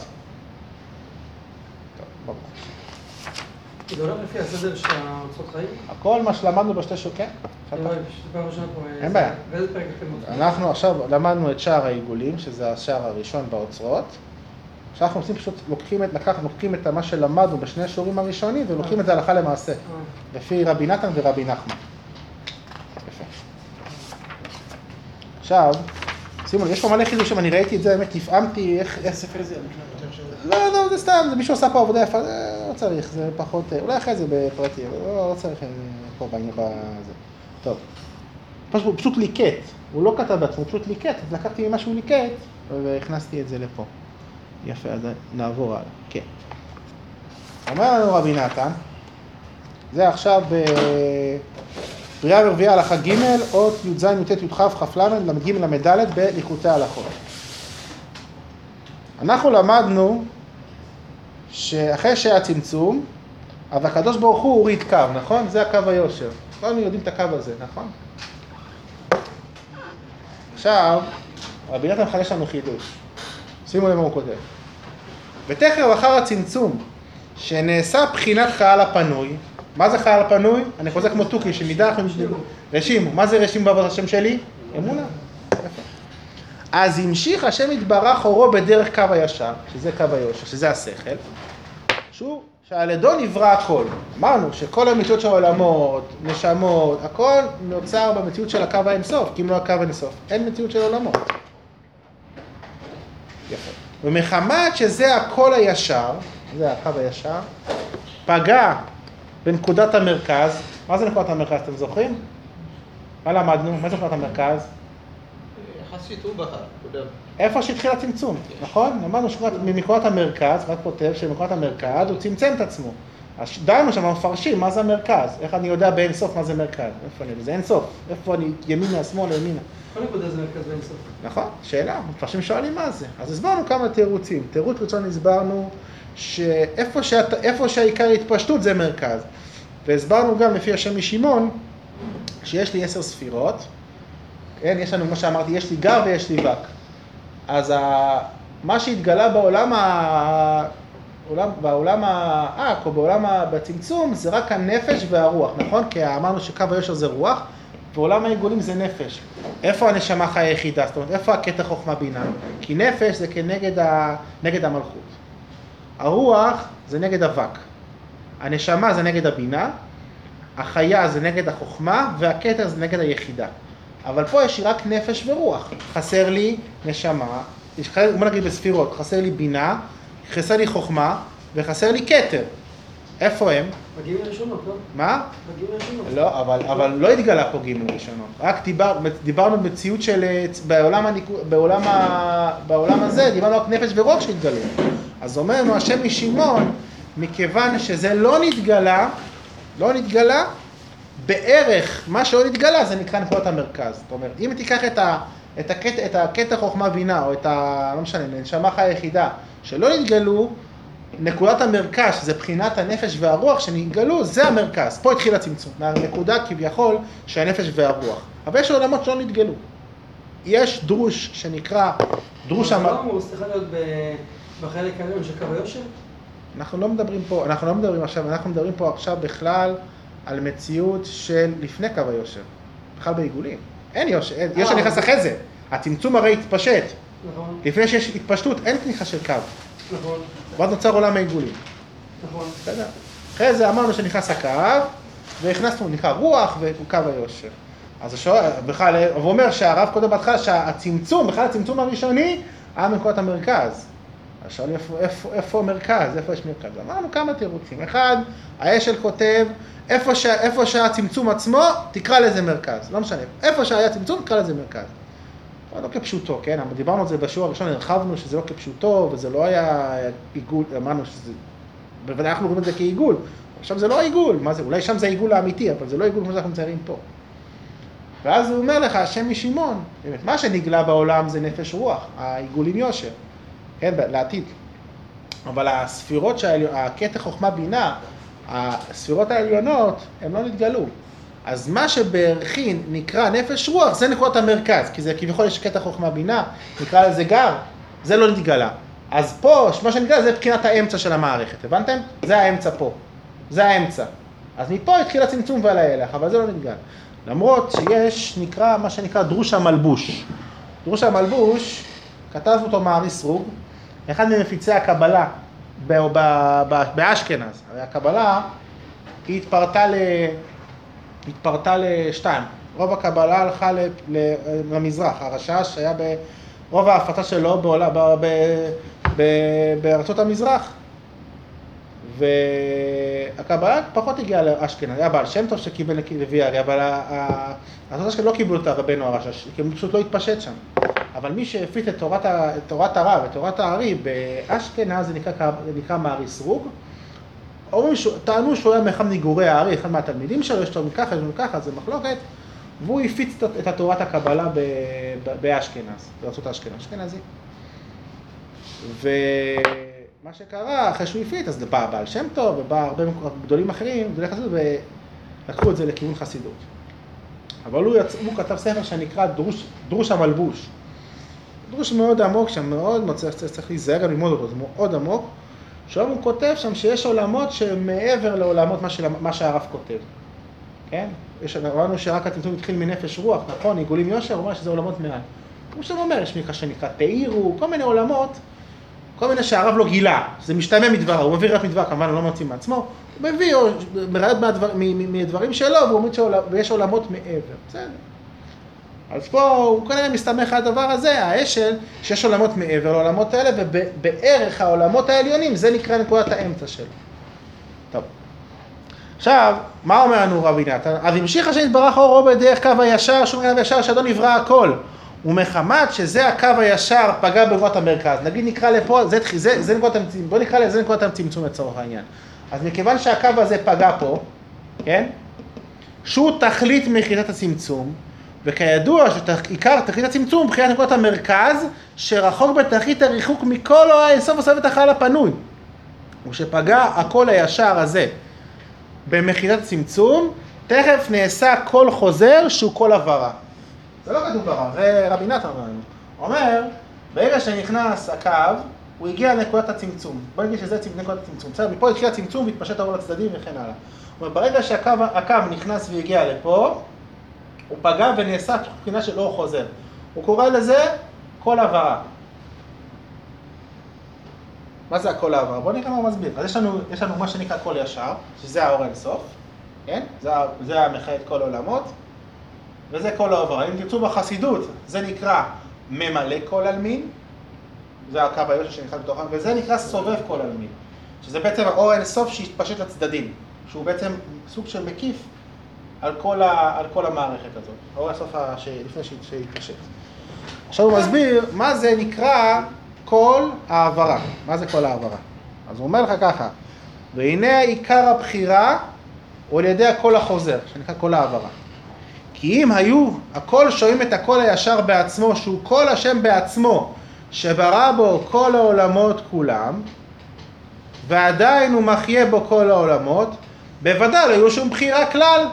טוב, ברור. זה הולך לפי הסדר של האוצרות חיים? הכל מה שלמדנו בשתי שוקי. אין בעיה. ואיזה פרק אתם מוצאים? אנחנו עכשיו למדנו את שער העיגולים, שזה השער הראשון באוצרות. עכשיו אנחנו עושים פשוט, לוקחים את מה שלמדנו בשני השיעורים הראשונים, ולוקחים את זה הלכה למעשה. לפי רבי נתן ורבי נחמן. יפה. עכשיו, שימו, יש פה מלא חידושים, אני ראיתי את זה, באמת נפעמתי, איך ספר זה? לא, זה סתם, זה מישהו עשה פה עבודה יפה, לא צריך, זה פחות, אולי אחרי זה בפרטי, לא צריך פה בעניין בזה. טוב, פשוט ליקט, הוא לא כתב בעצמו, הוא פשוט ליקט, אז לקחתי ממה שהוא ליקט, והכנסתי את זה לפה. יפה, אז נעבור הלאה, כן. אומר לנו רבי נתן, זה עכשיו בריאה ורביעה הלכה ג' אות י"ז י"ט י"כ כ"ל למ"ג למ"ד בליקוטי ההלכות. אנחנו למדנו שאחרי שהיה צמצום, אז הקדוש ברוך הוא הוריד קו, נכון? זה הקו היושר. כולנו יודעים את הקו הזה, נכון? עכשיו, רבי נתן מחדש לנו חידוש. שימו לב מה הוא כותב. ותכף אחר הצמצום, שנעשה בחינת חייל הפנוי, מה זה חייל הפנוי? אני חוזר כמו תוכי, שנדע אנחנו רשימו. מה זה רשימו בעבודת השם שלי? אמונה. אז המשיך השם יתברך אורו בדרך קו הישר, שזה קו היושר, שזה השכל, שעל ידו נברא הכל. אמרנו שכל המציאות של העולמות, נשמות, הכל נוצר במציאות של הקו האינסוף, כי אם לא הקו האינסוף, אין מציאות של עולמות. יפה. ומחמת שזה הקול הישר, זה הקו הישר, פגע בנקודת המרכז. מה זה נקודת המרכז, אתם זוכרים? מה למדנו? מה זה נקודת המרכז? יחסית הוא בחר, קודם. איפה שהתחיל הצמצום, נכון? למדנו שמנקודת המרכז, רק כותב שמנקודת המרכז הוא צמצם את עצמו. אז דיינו שם מפרשים מה זה המרכז, איך אני יודע באין סוף מה זה מרכז, איפה אני, זה אין סוף, איפה אני ימינה, שמאלה, ימינה. כל נקודה זה מרכז באינסוף. נכון, שאלה, מפרשים שואלים מה זה. אז הסברנו כמה תירוצים. תירוץ ראשון הסברנו שאיפה שהעיקר התפשטות זה מרכז. והסברנו גם לפי השם משמעון, שיש לי 10 ספירות, כן, יש לנו, כמו שאמרתי, יש לי גר ויש לי וק. אז מה שהתגלה בעולם האק, או בצמצום, זה רק הנפש והרוח, נכון? כי אמרנו שקו היושר זה רוח, ועולם העיגולים זה נפש. איפה הנשמה חיה היחידה? זאת אומרת, איפה הקטע חוכמה בינה? כי נפש זה נגד המלכות. הרוח זה נגד אבק. הנשמה זה נגד הבינה, החיה זה נגד החוכמה, והקטע זה נגד היחידה. אבל פה יש לי רק נפש ורוח. חסר לי נשמה, בוא נגיד בספירות, חסר לי בינה, חסר לי חוכמה, וחסר לי כתר. איפה הם? בגימל ראשונות, לא? מה? בגימל ראשונות. לא, אבל לא התגלה פה גימל ראשונות. רק דיברנו במציאות של, בעולם הזה, דיברנו רק נפש ורוח שהתגלו. אז אומרנו, השם משמעון, מכיוון שזה לא נתגלה, בערך, מה שלא נתגלה זה נקרא נקודת המרכז. זאת אומרת, אם תיקח את הקטע חוכמה בינה, או לא משנה, נשמה חיה יחידה, שלא נתגלו, נקודת המרכז, שזה בחינת הנפש והרוח שנתגלו, זה המרכז. פה התחיל הצמצום, מהנקודה כביכול של הנפש והרוח. אבל יש עולמות שלא נתגלו. יש דרוש שנקרא דרוש זה לא אמור, סליחה להיות בחלק העליון של קו היושר? אנחנו לא מדברים פה עכשיו בכלל על מציאות של לפני קו היושר. בכלל בעיגולים. אין יושר, יושר נכנס אחרי זה. הצמצום הרי התפשט. נכון. לפני שיש התפשטות, אין תניחה של קו. נכון. ואז נוצר עולם העיגולים. נכון. בסדר. אחרי זה אמרנו שנכנס הקו, והכנסנו, נקרא רוח וקו היושר. אז בכלל, הוא אומר שהרב קודם בהתחלה שהצמצום, בכלל הצמצום הראשוני, היה מנקודת המרכז. אז שואלים איפה המרכז, איפה יש מרכז? אמרנו כמה תירוצים. אחד, האשל כותב, איפה שהצמצום עצמו, תקרא לזה מרכז. לא משנה. איפה שהיה צמצום, תקרא לזה מרכז. לא כפשוטו, כן? דיברנו על זה בשיעור הראשון, הרחבנו שזה לא כפשוטו, וזה לא היה עיגול, אמרנו שזה, בוודאי אנחנו רואים את זה כעיגול. עכשיו זה לא העיגול, מה זה? אולי שם זה העיגול האמיתי, אבל זה לא העיגול כמו שאנחנו מציירים פה. ואז הוא אומר לך, השם משמעון, באמת, מה שנגלה בעולם זה נפש רוח, העיגולים יושר, כן, לעתיד. אבל הספירות, הקטע חוכמה בינה, הספירות העליונות, הם לא נתגלו. אז מה שבערכין נקרא נפש רוח, זה נקודת המרכז, כי זה כביכול יש קטע חוכמה בינה, נקרא לזה גר, זה לא נתגלה. אז פה, מה שנתגלה זה בחינת האמצע של המערכת, הבנתם? זה האמצע פה, זה האמצע. אז מפה התחיל הצמצום ועל ההלך, אבל זה לא נתגלה. למרות שיש, נקרא, מה שנקרא דרוש המלבוש. דרוש המלבוש, כתב אותו מאריס רוג, אחד ממפיצי הקבלה באשכנז. הרי הקבלה, היא התפרטה לשתיים. רוב הקבלה הלכה למזרח. הרש"ש היה ברוב ההפצה שלו בארצות המזרח. והקבלה פחות הגיעה לאשכנז. היה בעל שם טוב שקיבל לוי הרי, אבל הארצות אשכנז לא קיבלו את רבנו הרש"ש, כי הם פשוט לא התפשט שם. אבל מי שהפיץ את תורת הרב ותורת הארי באשכנז זה נקרא מאריס רוג. טענו שהוא היה מאחד מגורי הארי, אחד מהתלמידים שלו, יש לו מככה, יש לו מככה, זה מחלוקת, והוא הפיץ את תורת הקבלה באשכנז, בארצות האשכנז, אשכנזי. ומה שקרה, אחרי שהוא הפיץ, אז בא בעל שם טוב, ובא הרבה גדולים אחרים, גדולי חסידות, ולקחו את זה לכיוון חסידות. אבל הוא כתב ספר שנקרא דרוש המלבוש. דרוש מאוד עמוק שם, מאוד צריך להיזהר גם ללמוד אותו, זה מאוד עמוק. שם הוא כותב שם שיש עולמות שמעבר לעולמות מה שהרב כותב. כן? ראינו שרק הצמצום התחיל מנפש רוח, נכון? עיגולים יושר, הוא אומר שזה עולמות מעל. כמו שהוא אומר, יש מקרא שנקרא תאירו, כל מיני עולמות, כל מיני שהרב לא גילה, זה משתמע מדבר, הוא מביא רק מדבר, כמובן הוא לא מוציא מעצמו, הוא מביא מראיות מדברים שלו, והוא אומר שיש עולמות מעבר, בסדר. אז פה הוא כנראה מסתמך על הדבר הזה, האשל, שיש עולמות מעבר לעולמות האלה, ובערך העולמות העליונים, זה נקרא נקודת האמצע שלו. טוב. עכשיו, מה אומר לנו רבי נתן? אז המשיך השם יתברך אורו בדרך קו הישר, שום קו הישר שאדון נברא הכל. ומחמת שזה הקו הישר פגע בגבורת המרכז. נגיד נקרא לפה, זה נקודת הצמצום, בוא נקרא לזה נקודת הצמצום לצורך העניין. אז מכיוון שהקו הזה פגע פה, כן? שהוא תכלית מיחידת הצמצום, וכידוע שעיקר תכלית הצמצום מבחינת נקודת המרכז, שרחוק בתכלית הריחוק מכל האינסוף הסובב את החלל הפנוי. ושפגע הקול הישר הזה במחילת הצמצום, תכף נעשה קול חוזר שהוא קול הבהרה. זה לא כתוב ברע, זה רבי נתן אומר, ברגע שנכנס הקו, הוא הגיע לנקודת הצמצום. בוא נגיד שזה נקודת הצמצום. בסדר, מפה התחיל הצמצום והתפשט האור לצדדים וכן הלאה. זאת אומרת, ברגע שהקו נכנס והגיע לפה, הוא פגע ונעשה בחינה של אור חוזר. הוא קורא לזה קול הבהרה. מה זה הקול ההבהרה? בוא נראה מה הוא מסביר. אז יש לנו מה שנקרא קול ישר, שזה האור אינסוף, כן? זה המחיה את כל העולמות, וזה קול ההבהרה. אם תרצו בחסידות, זה נקרא ממלא קול עלמין, זה הקו היושר שנכנס בתוכם, וזה נקרא סובב קול עלמין, שזה בעצם האור אינסוף שהתפשט לצדדים, שהוא בעצם סוג של מקיף על כל המערכת הזאת, האור אינסוף לפני שהתפשט. עכשיו הוא מסביר מה זה נקרא קול העברה. מה זה קול העברה? אז הוא אומר לך ככה, והנה עיקר הבחירה הוא על ידי הקול החוזר, שנקרא קול העברה. כי אם היו הכל שומעים את הקול הישר בעצמו, שהוא קול השם בעצמו, שברא בו כל העולמות כולם, ועדיין הוא מחיה בו כל העולמות, בוודאי לא היו שום בחירה כלל,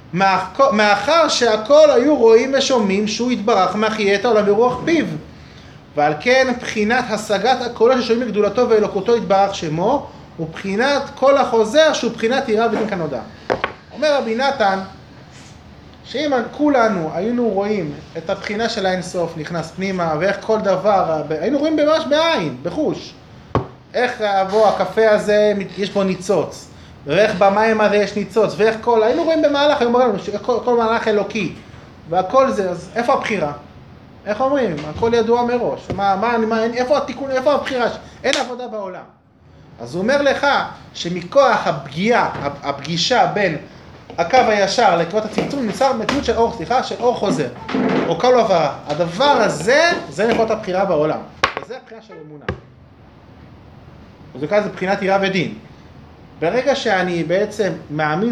מאחר שהכל היו רואים ושומעים שהוא יתברך מחיה את העולם ברוח פיו. ועל כן בחינת השגת הקולות ששומעים לגדולתו ואלוקותו יתברך שמו, הוא בחינת קול החוזר שהוא בחינת יראה ודין כנודע. אומר רבי נתן, שאם כולנו היינו רואים את הבחינה של האינסוף נכנס פנימה, ואיך כל דבר, היינו רואים ממש בעין, בחוש, איך עבור הקפה הזה יש בו ניצוץ, ואיך במים הזה יש ניצוץ, ואיך היינו רואים במהלך, היינו אומרים כל מהלך אלוקי, והכל זה, אז איפה הבחירה? איך אומרים? הכל ידוע מראש. איפה התיקון, איפה הבחירה? אין עבודה בעולם. אז הוא אומר לך שמכוח הפגישה בין הקו הישר לקוות הצמצום נוצר מציאות של אור חוזר, או קול הבהרה. הדבר הזה, זה נקודת הבחירה בעולם. וזה הבחירה של אמונה. וזה כאן זה בחינת יראה ודין. ברגע שאני בעצם מאמין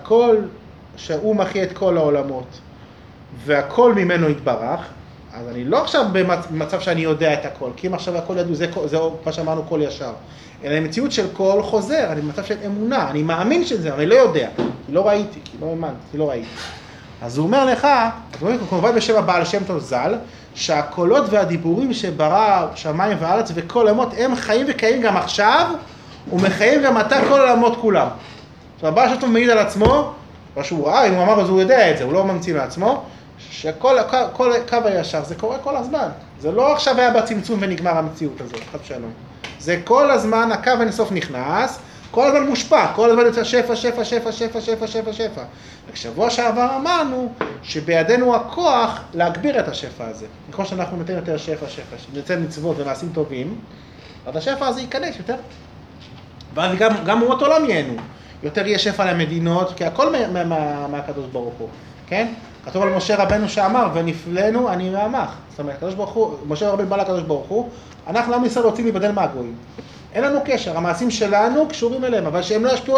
שהוא מחיה את כל העולמות, והכל ממנו יתברך, אז אני לא עכשיו במצב שאני יודע את הכל, כי אם עכשיו הכל ידעו, זה מה שאמרנו קול ישר. אלא מציאות של קול חוזר, אני במצב של אמונה, אני מאמין שזה, אבל אני לא יודע, כי לא ראיתי, כי לא האמנתי, כי לא ראיתי. אז הוא אומר לך, כמובן בשם הבעל שם טוב ז"ל, שהקולות והדיבורים שברא שמיים וארץ וכל העולמות, הם חיים וקיימים גם עכשיו, ומחיים גם עתה כל העולמות כולם. עכשיו הבעל שם טוב מעיד על עצמו, מה שהוא ראה, אם הוא אמר אז הוא יודע את זה, הוא לא ממציא לעצמו, שכל קו הישר זה קורה כל הזמן. זה לא עכשיו היה בצמצום ונגמר המציאות הזאת, חד שלום. זה כל הזמן, הקו אינסוף נכנס, כל הזמן מושפע, כל הזמן יוצא שפע, שפע, שפע, שפע, שפע, שפע, שפע. וכשבוע שעבר אמרנו שבידינו הכוח להגביר את השפע הזה. ככל שאנחנו ניתן יותר שפע, שפע, שנצא מצוות ומעשים טובים, אז השפע הזה ייכנס יותר. ואז גם אומות עולם ייהנו. יותר יהיה שפע למדינות, כי הכל מהקדוש ברוך הוא, כן? כתוב על משה רבנו שאמר, ונפלנו אני ועמך. זאת אומרת, הקדוש ברוך הוא, משה רבנו בא לקדוש ברוך הוא, אנחנו עם ישראל רוצים להיבדל מהגויים. אין לנו קשר, המעשים שלנו קשורים אליהם, אבל שהם לא ישפיעו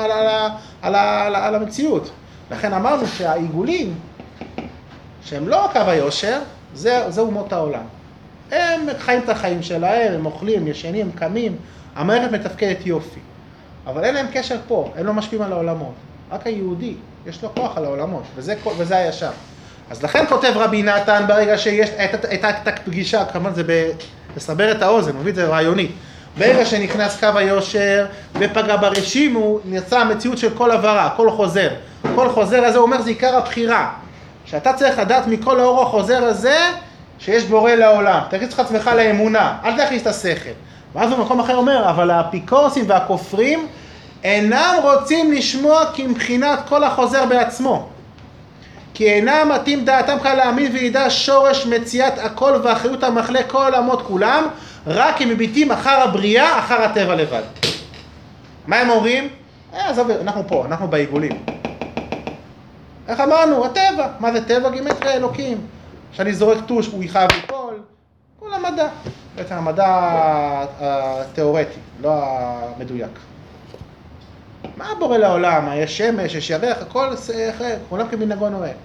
על המציאות. לכן אמרנו שהעיגולים, שהם לא הקו היושר, זה אומות העולם. הם חיים את החיים שלהם, הם אוכלים, ישנים, הם קמים, המערכת מתפקדת יופי. אבל אין להם קשר פה, הם לא משפיעים על העולמות. רק היהודי, יש לו כוח על העולמות, וזה הישר. אז לכן כותב רבי נתן, ברגע שיש את הפגישה, כמובן זה לסבר את האוזן, מביא את זה רעיונית. ברגע שנכנס קו היושר ופגע ברשים, הוא נצא המציאות של כל הבהרה, כל חוזר. כל חוזר הזה, הוא אומר, זה עיקר הבחירה. שאתה צריך לדעת מכל האור החוזר הזה, שיש בורא לעולם. תכניס לך עצמך לאמונה, אל תכניס את השכל. ואז במקום אחר אומר, אבל האפיקורסים והכופרים אינם רוצים לשמוע כמבחינת כל החוזר בעצמו. כי אינם מתאים דעתם כאן להאמין וידע שורש מציאת הכל ואחריות המחלה כל העולמות כולם, רק הם מביטים אחר הבריאה, אחר הטבע לבד. מה הם אומרים? עזוב, אנחנו פה, אנחנו בעיגולים. איך אמרנו? הטבע. מה זה טבע? גימטריה אלוקים. כשאני זורק טוש, הוא יחייב ליפול. כל המדע. בעצם המדע התיאורטי, לא המדויק. מה בורא לעולם? יש שמש, יש ירח, הכל עולם כמנהגו נוהג.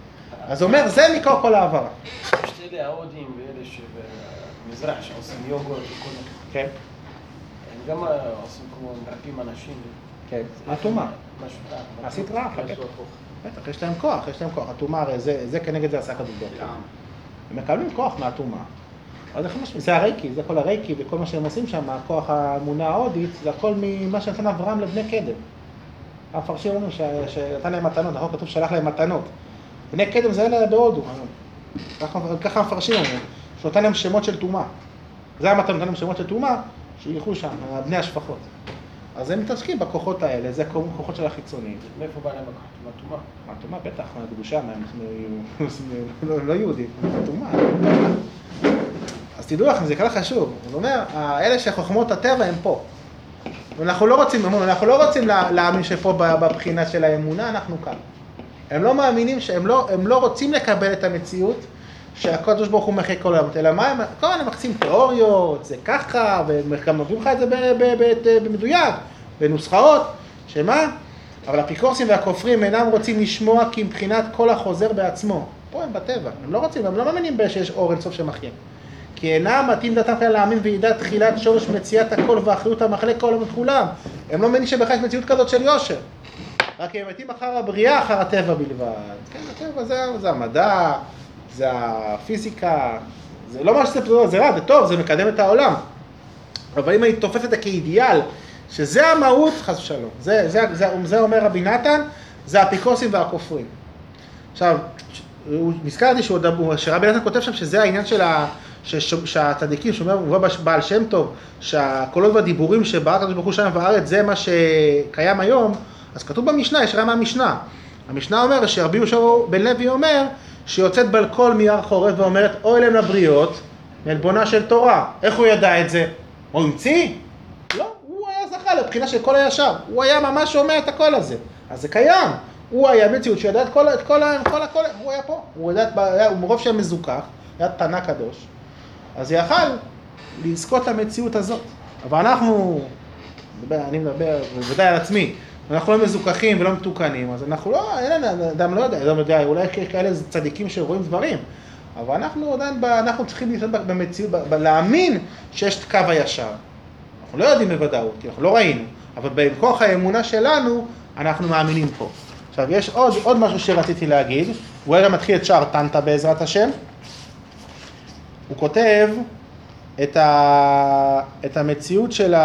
אז הוא אומר, זה מקור כל העברה. יש אלה ההודים ואלה שבמזרח שעושים יוגות וכל זה. כן. הם גם עושים כמו מרפאים אנשים. כן, הטומאה. משהו עשית רע, בטח, יש להם כוח, הטומאה הרי זה כנגד זה עשה הקדוש ברוך הוא. הם מקבלים כוח מהטומאה. זה הרייקי, זה כל הרייקי וכל מה שהם עושים שם, הכוח האמונה ההודית, זה הכל ממה שנתן אברהם לבני קדם. המפרשים לנו שנתן להם מתנות, נכון? כתוב שלח להם מתנות. בני קדם זה אלה בהודו. ככה המפרשים אומרים, שנתן להם שמות של טומאה. זה המתנות, נתן להם שמות של טומאה, שילכו שם, בני השפחות. אז הם מתעסקים בכוחות האלה, זה כוחות של החיצוניים. מאיפה בא להם הכוחות? מהטומאה? מהטומאה, בטח, מהקדושה, לא יהודים, מהטומאה. אז תדעו לכם, זה כלל חשוב. הוא אומר, אלה שחוכמות הטבע הם פה. ואנחנו לא רוצים להאמין שפה בבחינה של האמונה, אנחנו כאן. הם לא מאמינים הם לא רוצים לקבל את המציאות שהקדוש ברוך הוא מחכה כל היום. אלא מה הם? כל הזמן הם מחפשים תיאוריות, זה ככה, וגם נותנים לך את זה במדויק, בנוסחאות, שמה? אבל האפיקורסים והכופרים אינם רוצים לשמוע כי מבחינת כל החוזר בעצמו. פה הם בטבע, הם לא מאמינים שיש אור אינסוף שמחיה. כי אינם מתאים דעתם כאלה להאמין וידע תחילת שורש מציאת הכל ואחריות המחלק כל עולם כולם. הם לא מאמינים שבכלל יש מציאות כזאת של יושר. רק הם מתאים אחר הבריאה, אחר הטבע בלבד. כן, הטבע זה המדע, זה הפיזיקה, זה לא מה שזה פתאום, זה רע, זה טוב, זה מקדם את העולם. אבל אם היא תופסת את זה כאידיאל, שזה המהות, חס ושלום. זה אומר רבי נתן, זה האפיקורסים והכופרים. עכשיו, נזכרתי שרבי נתן כותב שם שזה העניין שהצדיקים, שאומר, מובא בעל שם טוב, שהקולות והדיבורים שבא הקדוש ברוך הוא שם בארץ, זה מה שקיים היום, אז כתוב במשנה, יש רמה מהמשנה. המשנה אומר שרבי יהושע בן לוי אומר, שיוצאת בלקול מיער חורב ואומרת, אוי להם לבריות, מעלבונה של תורה. איך הוא ידע את זה? הוא המציא? לא, הוא היה זכה לבחינה של כל הישר. הוא היה ממש שומע את הקול הזה. אז זה קיים. הוא היה מציאות שידע את כל הקול, הוא היה פה. הוא מרוב שהיה מזוכח, היה תנא קדוש. אז יכל לזכות למציאות הזאת. אבל אני מדבר, בוודאי על עצמי, אנחנו לא מזוכחים ולא מתוקנים, אז אנחנו לא, אדם לא יודע, אולי יש כאלה צדיקים שרואים דברים, אבל אנחנו צריכים להיות במציאות, להאמין שיש את קו הישר. אנחנו לא יודעים בוודאות, כי אנחנו לא ראינו, אבל בכוח האמונה שלנו, אנחנו מאמינים פה. עכשיו, יש עוד משהו שרציתי להגיד, הוא גם מתחיל את שער טנטה בעזרת השם. הוא כותב את המציאות של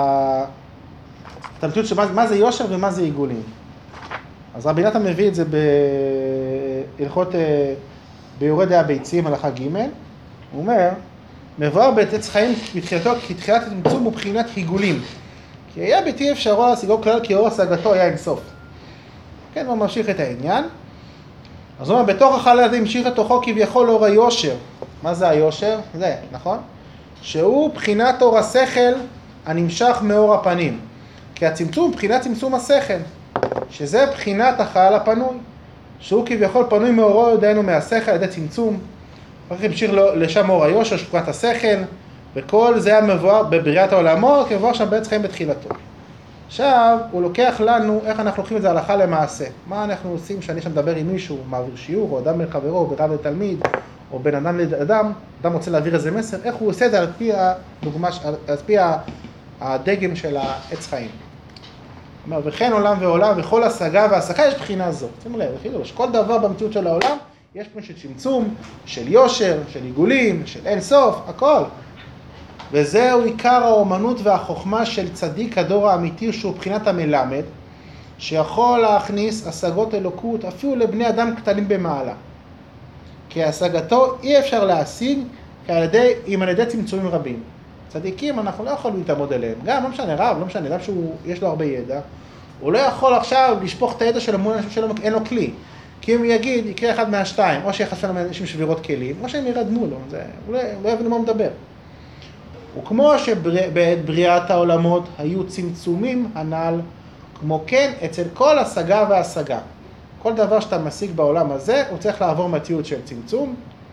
את המציאות של מה זה יושר ומה זה עיגולים. אז רבי נתן מביא את זה בהלכות ביורי די הביצים, הלכה ג'. הוא אומר, מבואר בעץ חיים בתחילתו כתחילת הצמצום ובחינת עיגולים. כי היה בלתי אפשרו להשיגו כלל כי אור השגתו היה אינסוף. כן, הוא ממשיך את העניין. אז הוא אומר, בתוך החלל הזה המשיך לתוכו כביכול אור היושר. מה זה היושר? זה, נכון? שהוא בחינת אור השכל הנמשך מאור הפנים. כי הצמצום, בחינת צמצום השכל, שזה בחינת החלל הפנוי, שהוא כביכול פנוי מאורו, דהיינו מהשכל, על ידי צמצום. אחר כך המשיך לשם אור היושר, שבחינת השכל, וכל זה היה מבואר בבריאת העולמות, כמבואר שם בעץ חיים בתחילתו. עכשיו, הוא לוקח לנו איך אנחנו לוקחים את זה הלכה למעשה. מה אנחנו עושים שאני שם מדבר עם מישהו, מעביר שיעור, או אדם בין חברו, או ברב לתלמיד, או בין אדם לאדם, אדם רוצה להעביר איזה מסר, איך הוא עושה את זה על פי הדוגמה, על פי הדגם של העץ חיים. אומר, וכן עולם ועולם, וכל השגה והשגה יש בחינה זו. שימו לב, חידוש, כל דבר במציאות של העולם, יש פה של צמצום, של יושר, של עיגולים, של אין סוף, הכל. וזהו עיקר האומנות והחוכמה של צדיק הדור האמיתי, שהוא בחינת המלמד, שיכול להכניס השגות אלוקות אפילו לבני אדם קטנים במעלה. כי השגתו אי אפשר להשיג אם על ידי צמצומים רבים. צדיקים אנחנו לא יכולים להתעמוד אליהם, גם לא משנה רב, לא משנה, אדם שיש לו הרבה ידע, הוא לא יכול עכשיו לשפוך את הידע של המון אנשים שלו, אין לו כלי. כי אם יגיד, יקרה אחד מהשתיים, או שיחסו לנו אנשים שבירות כלים, או שהם ירדמו לו, הוא לא יבין מה הוא מדבר. וכמו שבעת בריאת העולמות היו צמצומים הנ"ל, כמו כן אצל כל השגה והשגה. כל דבר שאתה משיג בעולם הזה, הוא צריך לעבור מציאות של צמצום,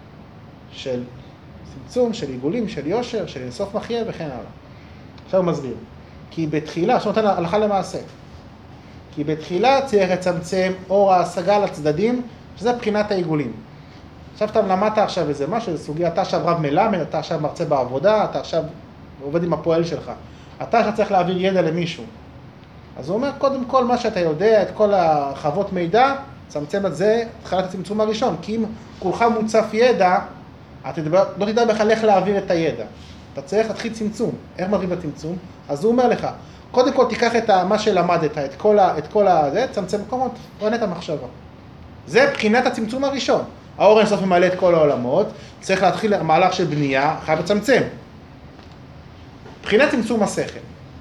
של עיגולים, של יושר, של אינסוף מחיה וכן הלאה. עכשיו הוא מסביר. כי בתחילה, זאת הלכה למעשה, כי בתחילה צריך לצמצם אור ההשגה לצדדים שזה בחינת העיגולים. עכשיו אתה למדת עכשיו איזה משהו, זו סוגיה, אתה עכשיו רב מלמד, אתה עכשיו מרצה בעבודה, אתה עכשיו עובד עם הפועל שלך. אתה עכשיו צריך להעביר ידע למישהו. אז הוא אומר, קודם כל, מה שאתה יודע, את כל החוות מידע, צמצם את זה, התחלת הצמצום הראשון. כי אם כולך מוצף ידע, אתה לא תדע בכלל איך להעביר את הידע. אתה צריך להתחיל צמצום. איך מעבירים את הצמצום? אז הוא אומר לך, קודם כל תיקח את מה שלמדת, את כל זה, צמצם מקומות, תבנה את המחשבה. זה בחינת הצמצום הראשון. האור אינסוף ממלא את כל העולמות, צריך להתחיל מהלך של בנייה, חייב לצמצם. בחינת צמצום השכל.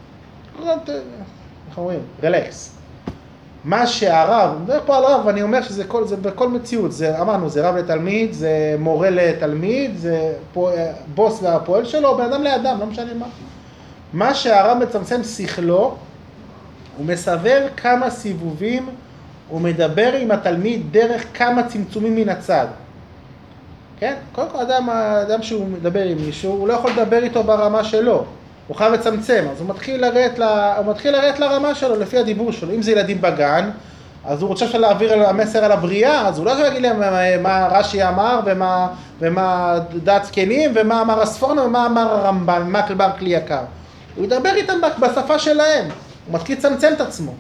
איך אומרים? רלקס. מה שהרב, זה פה על רב, אני אומר שזה בכל מציאות, אמרנו, זה רב לתלמיד, זה מורה לתלמיד, זה בוס והפועל שלו, בן אדם לאדם, לא משנה מה. מה שהרב מצמצם שכלו, הוא מסבר כמה סיבובים, הוא מדבר עם התלמיד דרך כמה צמצומים מן הצד. כן? קודם כל אדם שהוא מדבר עם מישהו, הוא לא יכול לדבר איתו ברמה שלו. הוא חייב לצמצם, אז הוא מתחיל לרדת לרמה שלו, לפי הדיבור שלו. אם זה ילדים בגן, אז הוא רוצה להעביר המסר על הבריאה, אז הוא לא יכול להגיד להם מה רש"י אמר, ומה דעת זקנים, ומה אמר הספורנו, ומה אמר הרמב"ן, מה בר כלי יקר. הוא ידבר איתם בשפה שלהם, הוא מתחיל לצמצם את עצמו.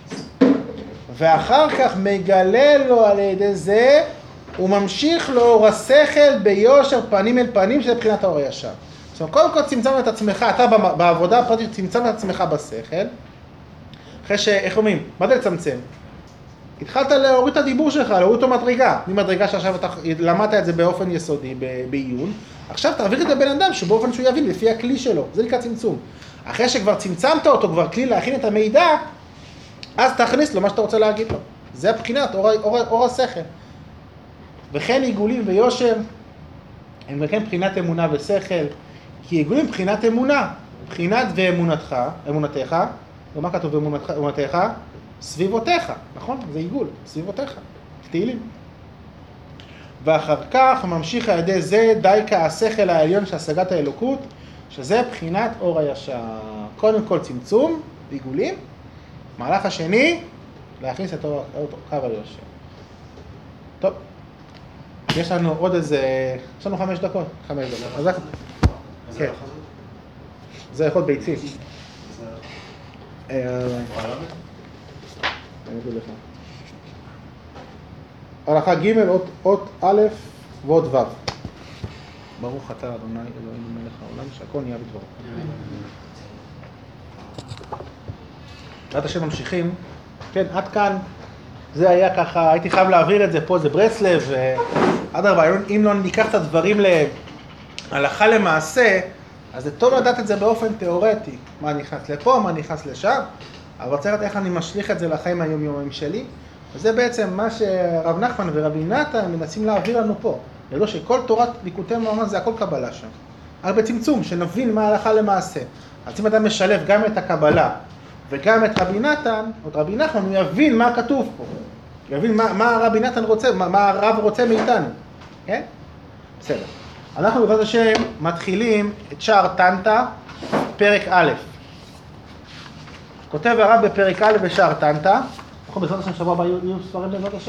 ואחר כך מגלה לו על ידי זה, הוא ממשיך לאור השכל ביושר פנים אל פנים, שזה מבחינת האור הישר. זאת אומרת, קודם כל צמצמת את עצמך, אתה בעבודה הפרטית צמצמת את עצמך בשכל, אחרי איך אומרים, מה זה לצמצם? התחלת להוריד את הדיבור שלך, להוריד אותו מדרגה, ממדרגה שעכשיו אתה למדת את זה באופן יסודי, בעיון, עכשיו תעביר את הבן אדם שבאופן שהוא יבין לפי הכלי שלו, זה נקרא צמצום. אחרי שכבר צמצמת אותו, כבר כלי להכין את המידע, אז תכניס לו מה שאתה רוצה להגיד לו. זה הבחינת אור השכל. וכן עיגולים ויושר, הם וכן בחינת אמונה ושכל, כי עיגולים בחינת אמונה, בחינת אמונתך, ומה כתוב אמונתך? סביבותיך, נכון? זה עיגול, סביבותיך, תהילים. ואחר כך ממשיך על ידי זה דייקה השכל העליון של השגת האלוקות, שזה בחינת אור הישר. קודם כל צמצום, עיגולים, מהלך השני, להכניס את קו היושר. טוב, יש לנו עוד איזה, יש לנו 5 דקות. 5 דקות. אז כן. זה יכול להיות ביצים. אני אגיד לך. הלכה ג' אות א' ועוד ו'. ברוך אתה אדוני אלוהינו מלך העולם שהכל נהיה בדברו. עד השם ממשיכים. כן, עד כאן זה היה ככה, הייתי חייב להעביר את זה פה, זה ברסלב, עד הרבה, אם לא ניקח את הדברים להלכה למעשה, אז זה טוב לדעת את זה באופן תיאורטי, מה נכנס לפה, מה נכנס לשם, אבל צריך לדעת איך אני משליך את זה לחיים היומיומיים שלי, וזה בעצם מה שרב נחמן ורבי נתן מנסים להעביר לנו פה, ידעו שכל תורת ליקוטי מוהר"ן זה הכל קבלה שם, רק בצמצום, שנבין מה ההלכה למעשה, אז אם אדם משלב גם את הקבלה, וגם את רבי נתן, או את רבי נחמן, הוא יבין מה כתוב פה. הוא יבין מה רבי נתן רוצה, מה הרב רוצה מאיתנו. כן? בסדר. אנחנו בעזרת השם מתחילים את שער טנטה, פרק א'. כותב הרב בפרק א' בשער טנטה. אנחנו בעזרת השם שבוע הבא יהיו ספרים בעזרת השם.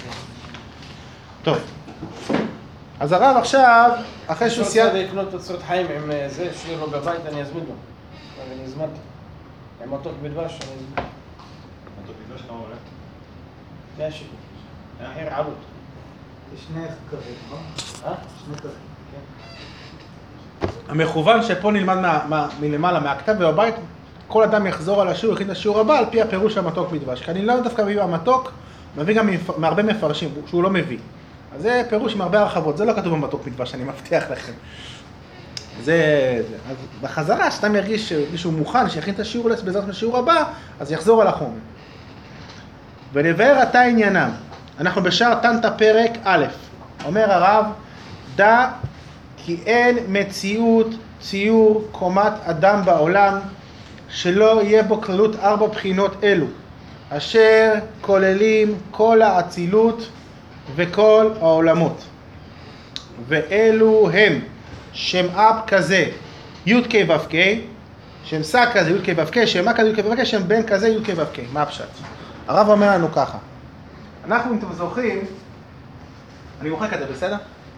טוב. אז הרב עכשיו, אחרי שהוא סייג... אני רוצה לקנות תוצרת חיים עם זה, שיהיה לו בבית, אני אזמין לו. אני הזמנתי. עם מתוק בדבש, אני אזמין. מתוק בדבש כמה עולה? 100 שקל. מחיר עלות. זה 2 כרים, לא? 2 כרים, כן. המכוון שפה נלמד מלמעלה, מהכתב ובבית, כל אדם יחזור על השיעור, יכין את השיעור הבא, על פי הפירוש של המתוק בדבש. כי אני לא דווקא מביא במתוק, מביא גם מהרבה מפרשים, שהוא לא מביא. אז זה פירוש עם הרבה הרחבות, זה לא כתוב במתוק בדבש, אני מבטיח לכם. אז בחזרה, שאתם ירגיש שמישהו מוכן, שיכין את השיעור בעזרת השיעור הבא, אז יחזור על החומר. ולבאר עתה עניינם. אנחנו בשער טנטה פרק א', אומר הרב, דע כי אין מציאות ציור קומת אדם בעולם, שלא יהיה בו כללות 4 בחינות אלו, אשר כוללים כל האצילות וכל העולמות. ואלו הם שם אב כזה, י' כ' ו' כ', שם שא כזה, י' כ' ו' כ', שם מה כזה, י' כ' ו' כ', שם בן כזה, י' כ' ו' כ'. מה הפשט? הרב אומר לנו ככה, אנחנו אם אתם זוכרים, אני מוחק את זה, בסדר?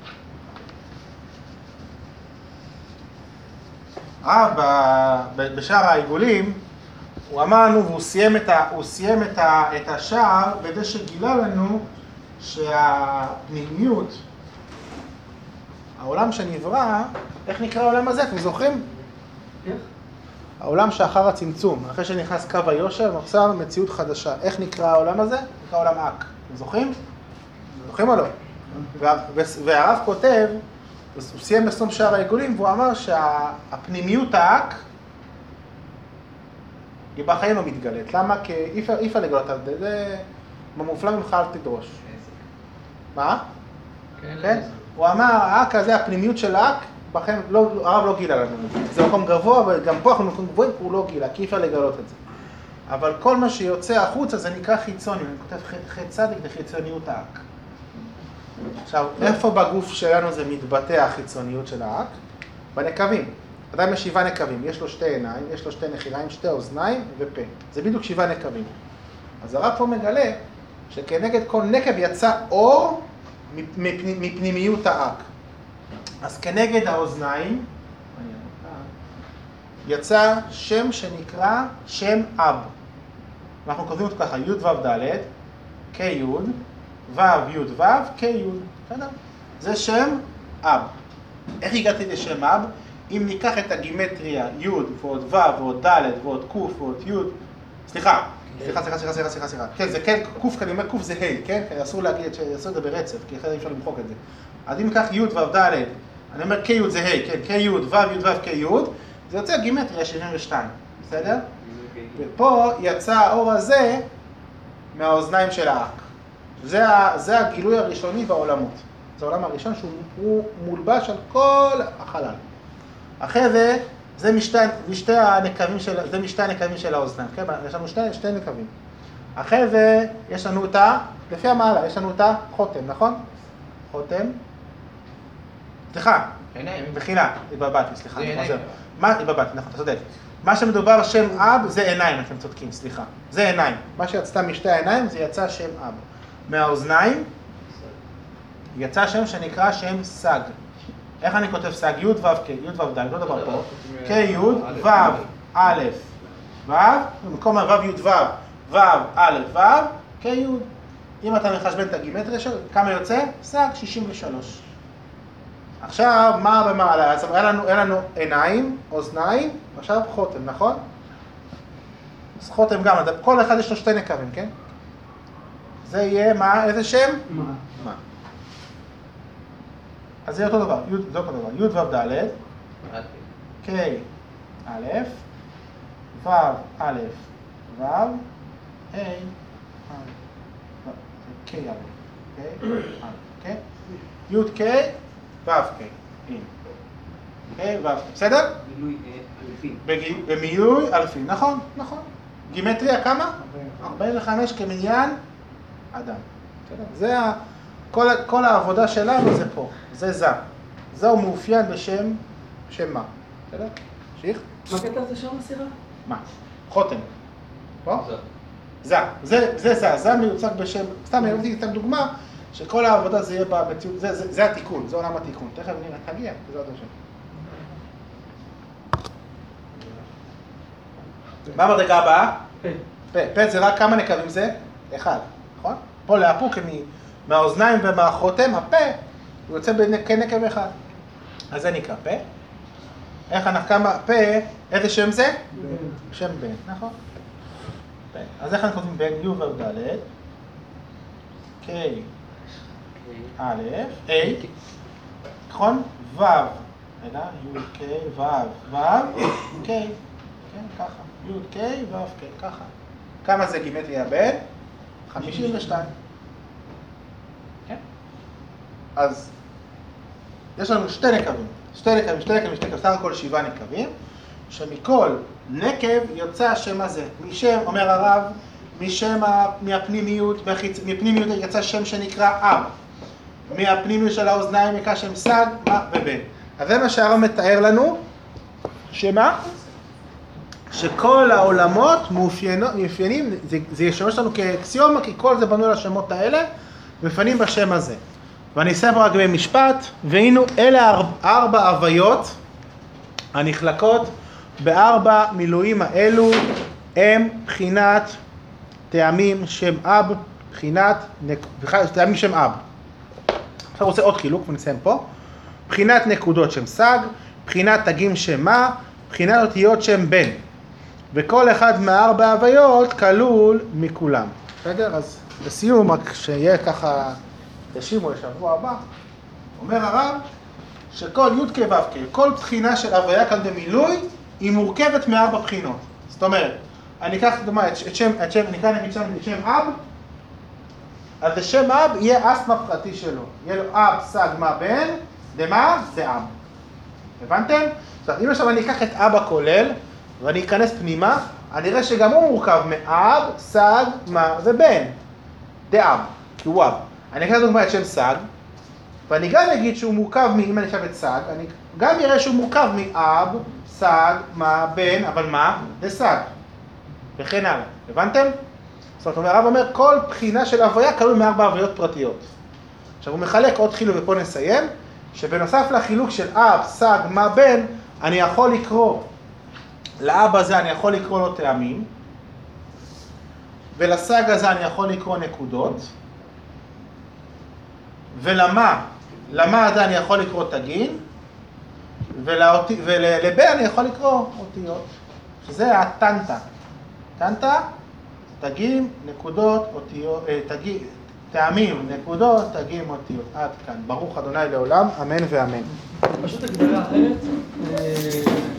בשער העיגולים, הוא אמר לנו, והוא סיים את השער בזה שגילה לנו שהפנימיות, העולם שנברא, איך נקרא העולם הזה? אתם זוכרים? איך? העולם שאחר הצמצום, אחרי שנכנס קו היושר, נוצר מציאות חדשה. איך נקרא העולם הזה? נקרא עולם אק. אתם זוכרים? זוכרים או לא? והרב כותב, הוא סיים בסוף שער העיגולים, והוא אמר שהפנימיות האק היא בחיים לא מתגלית. למה? כי אי אפשר לגלות על זה, במופלא ממך אל תדרוש. מה? כן? הוא אמר, האק הזה, הפנימיות של האק, בחיים, הרב לא גילה לנו. זה מקום גבוה, וגם פה אנחנו מקום גבוהים, הוא לא גילה, כי אי אפשר לגלות את זה. אבל כל מה שיוצא החוצה זה נקרא חיצוני, אני כותב ח' צדיק לחיצוניות האק. עכשיו, איפה בגוף שלנו זה מתבטא החיצוניות של האק? בנקבים. אדם יש 7 נקבים, יש לו 2 עיניים, יש לו 2 נחיריים, 2 אוזניים ופה. זה בדיוק 7 נקבים. אז הרב פה מגלה שכנגד כל נקב יצא אור מפנימיות האק. אז כנגד האוזניים יצא שם שנקרא שם אב. אנחנו כותבים אותו ככה, י' ו' ד', כ' י', ו' י' ו', כ' י', בסדר? זה שם אב. איך הגעתי לשם אב? אם ניקח את הגימטריה י' ועוד ו' ועוד ד' ועוד ק' ועוד י', סליחה. כן, זה כן, ק' אני אומר ק' זה ה', כן? אסור להגיד שיעשו את זה ברצף, כי אחרת אי אפשר למחוק את זה. אז אם ניקח י' ו' ד', אני אומר כ' י' זה ה', כן? כ' י' ו' י' ו' כ' י', זה יוצא גימטריה 72, בסדר? ופה יצא האור הזה מהאוזניים של האק. זה הגילוי הראשוני בעולמות. זה העולם הראשון שהוא מולבש על כל החלל. אחרי זה, זה משתי הנקבים של האוזניים, כן? יש לנו שתי נקבים. אחרי זה, יש לנו אותה, לפי המעלה, יש לנו אותה חותם, נכון? חותם. סליחה. עיניים. בחילה, התבלבלתי, סליחה. מה? התבלבלתי, נכון, אתה צודק. מה שמדובר שם אב זה עיניים, אתם צודקים, סליחה. זה עיניים. מה שיצא משתי העיניים זה יצא שם אב. מהאוזניים יצא שם שנקרא שם סג. איך אני כותב סג? י' ו' כ', י' ו' ד', לא דבר פה. כ' י' ו' א' ו', במקום ו' י' ו', ו' א' ו', כ' י'. אם אתה מחשבן את הגימטריה שלו, כמה יוצא? סג 63. עכשיו, מה במעלה? אז היה לנו עיניים, אוזניים, עכשיו חותם, נכון? אז חותם גם, כל אחד יש לו 2 נקבים, כן? זה יהיה מה? איזה שם? מה? אז זה אותו דבר, י' ו' ד', כ' א', ו' א', ו', ה', כ' א', כן? י' כ' ו' כ', הנה. כ' ו' כ', בסדר? מילוי אלפים. במילוי אלפים, נכון, נכון. גימטריה כמה? 45 כמניין אדם. זה כל העבודה שלנו זה פה, זה זה. זהו מאופיין בשם מה. בסדר? שיח? מה כתב זה שם הסירה? מה? חותם. פה? זה מיוצג בשם, סתם אני אתן דוגמה, שכל העבודה זה יהיה במציאות, זה התיקון, זה עולם התיקון. תכף נגיע, בעזרת השם. מה המדרגה הבאה? פה זה רק כמה נקבים זה? 1, נכון? פה להפוק מהאוזניים ומהחותם, הפה, הוא יוצא כנקב 1. אז זה נקרא פה. איך אנחנו כמה פה, איזה שם זה? שם בן, נכון? פה. אז איך אנחנו כותבים בן? י' ו' ד', כ' א', A, נכון? ו', רגע, י' כ' ו', ו', כ', כן, ככה. י' כ' ו' כ', ככה. כמה זה גימטריה בן? 52. כן? אז יש לנו 2 נקבים, סך הכל 7 נקבים, שמכל נקב יוצא השם הזה. משם, אומר הרב, מהפנימיות יצא שם שנקרא אב. מהפנימיות של האוזניים נקרא שם סג, מה ובן. אז זה מה שהרב מתאר לנו, שמה? שכל העולמות מאופיינים, זה ישמש לנו כאקסיומה, כי כל זה בנוי על השמות האלה, מפנים בשם הזה. ואני אסיים פה רק במשפט, והנה אלה 4 הוויות הנחלקות ב4 מילואים האלו, הם בחינת טעמים שם אב, טעמים שם אב. עכשיו רוצה עוד חילוק ונסיים פה. בחינת נקודות שם סג, בחינת תגים שם מה, בחינת אותיות שם בן. וכל אחד מה4 הוויות כלול מכולם. בסדר? אז לסיום, רק שיהיה ככה, תשימו לשבוע הבא, אומר הרב שכל י' כ' ו' כ', כל בחינה של הוויה כאן במילוי, היא מורכבת מ4 בחינות. זאת אומרת, אני אקח דוגמה, אני אקרא נגיד שם אב, אז לשם אב יהיה אסמה פרטי שלו. יהיה לו אב, סג, מה, בן, דמה, זה אב. הבנתם? זאת אומרת, אם עכשיו אני אקח את אב הכולל, ואני אכנס פנימה, אני אראה שגם הוא מורכב מאב, סג, מה ובן. דאב, כי הוא אב. אני אקח דוגמה את שם סג, ואני גם אגיד שהוא מורכב אם אני אשב את סג, אני גם אראה שהוא מורכב מאב, סג, מה, בן, אבל מה? דסג. וכן הלאה. הבנתם? זאת אומרת, הרב אומר, כל בחינה של הוויה כלול מ4 הוויות פרטיות. עכשיו הוא מחלק עוד חילוק ופה נסיים, שבנוסף לחילוק של אב, סג, מה, בן, אני יכול לקרוא, לאב הזה אני יכול לקרוא לו טעמים, ולסג הזה אני יכול לקרוא נקודות, למה הזה אני יכול לקרוא תגין, ולבן אני יכול לקרוא אותיות, שזה הטנטה. טנטה, תגים, נקודות, אותיות, טעמים, נקודות, תגים, אותיות. עד כאן. ברוך ה' לעולם, אמן ואמן. פשוט הגדרה אחרת.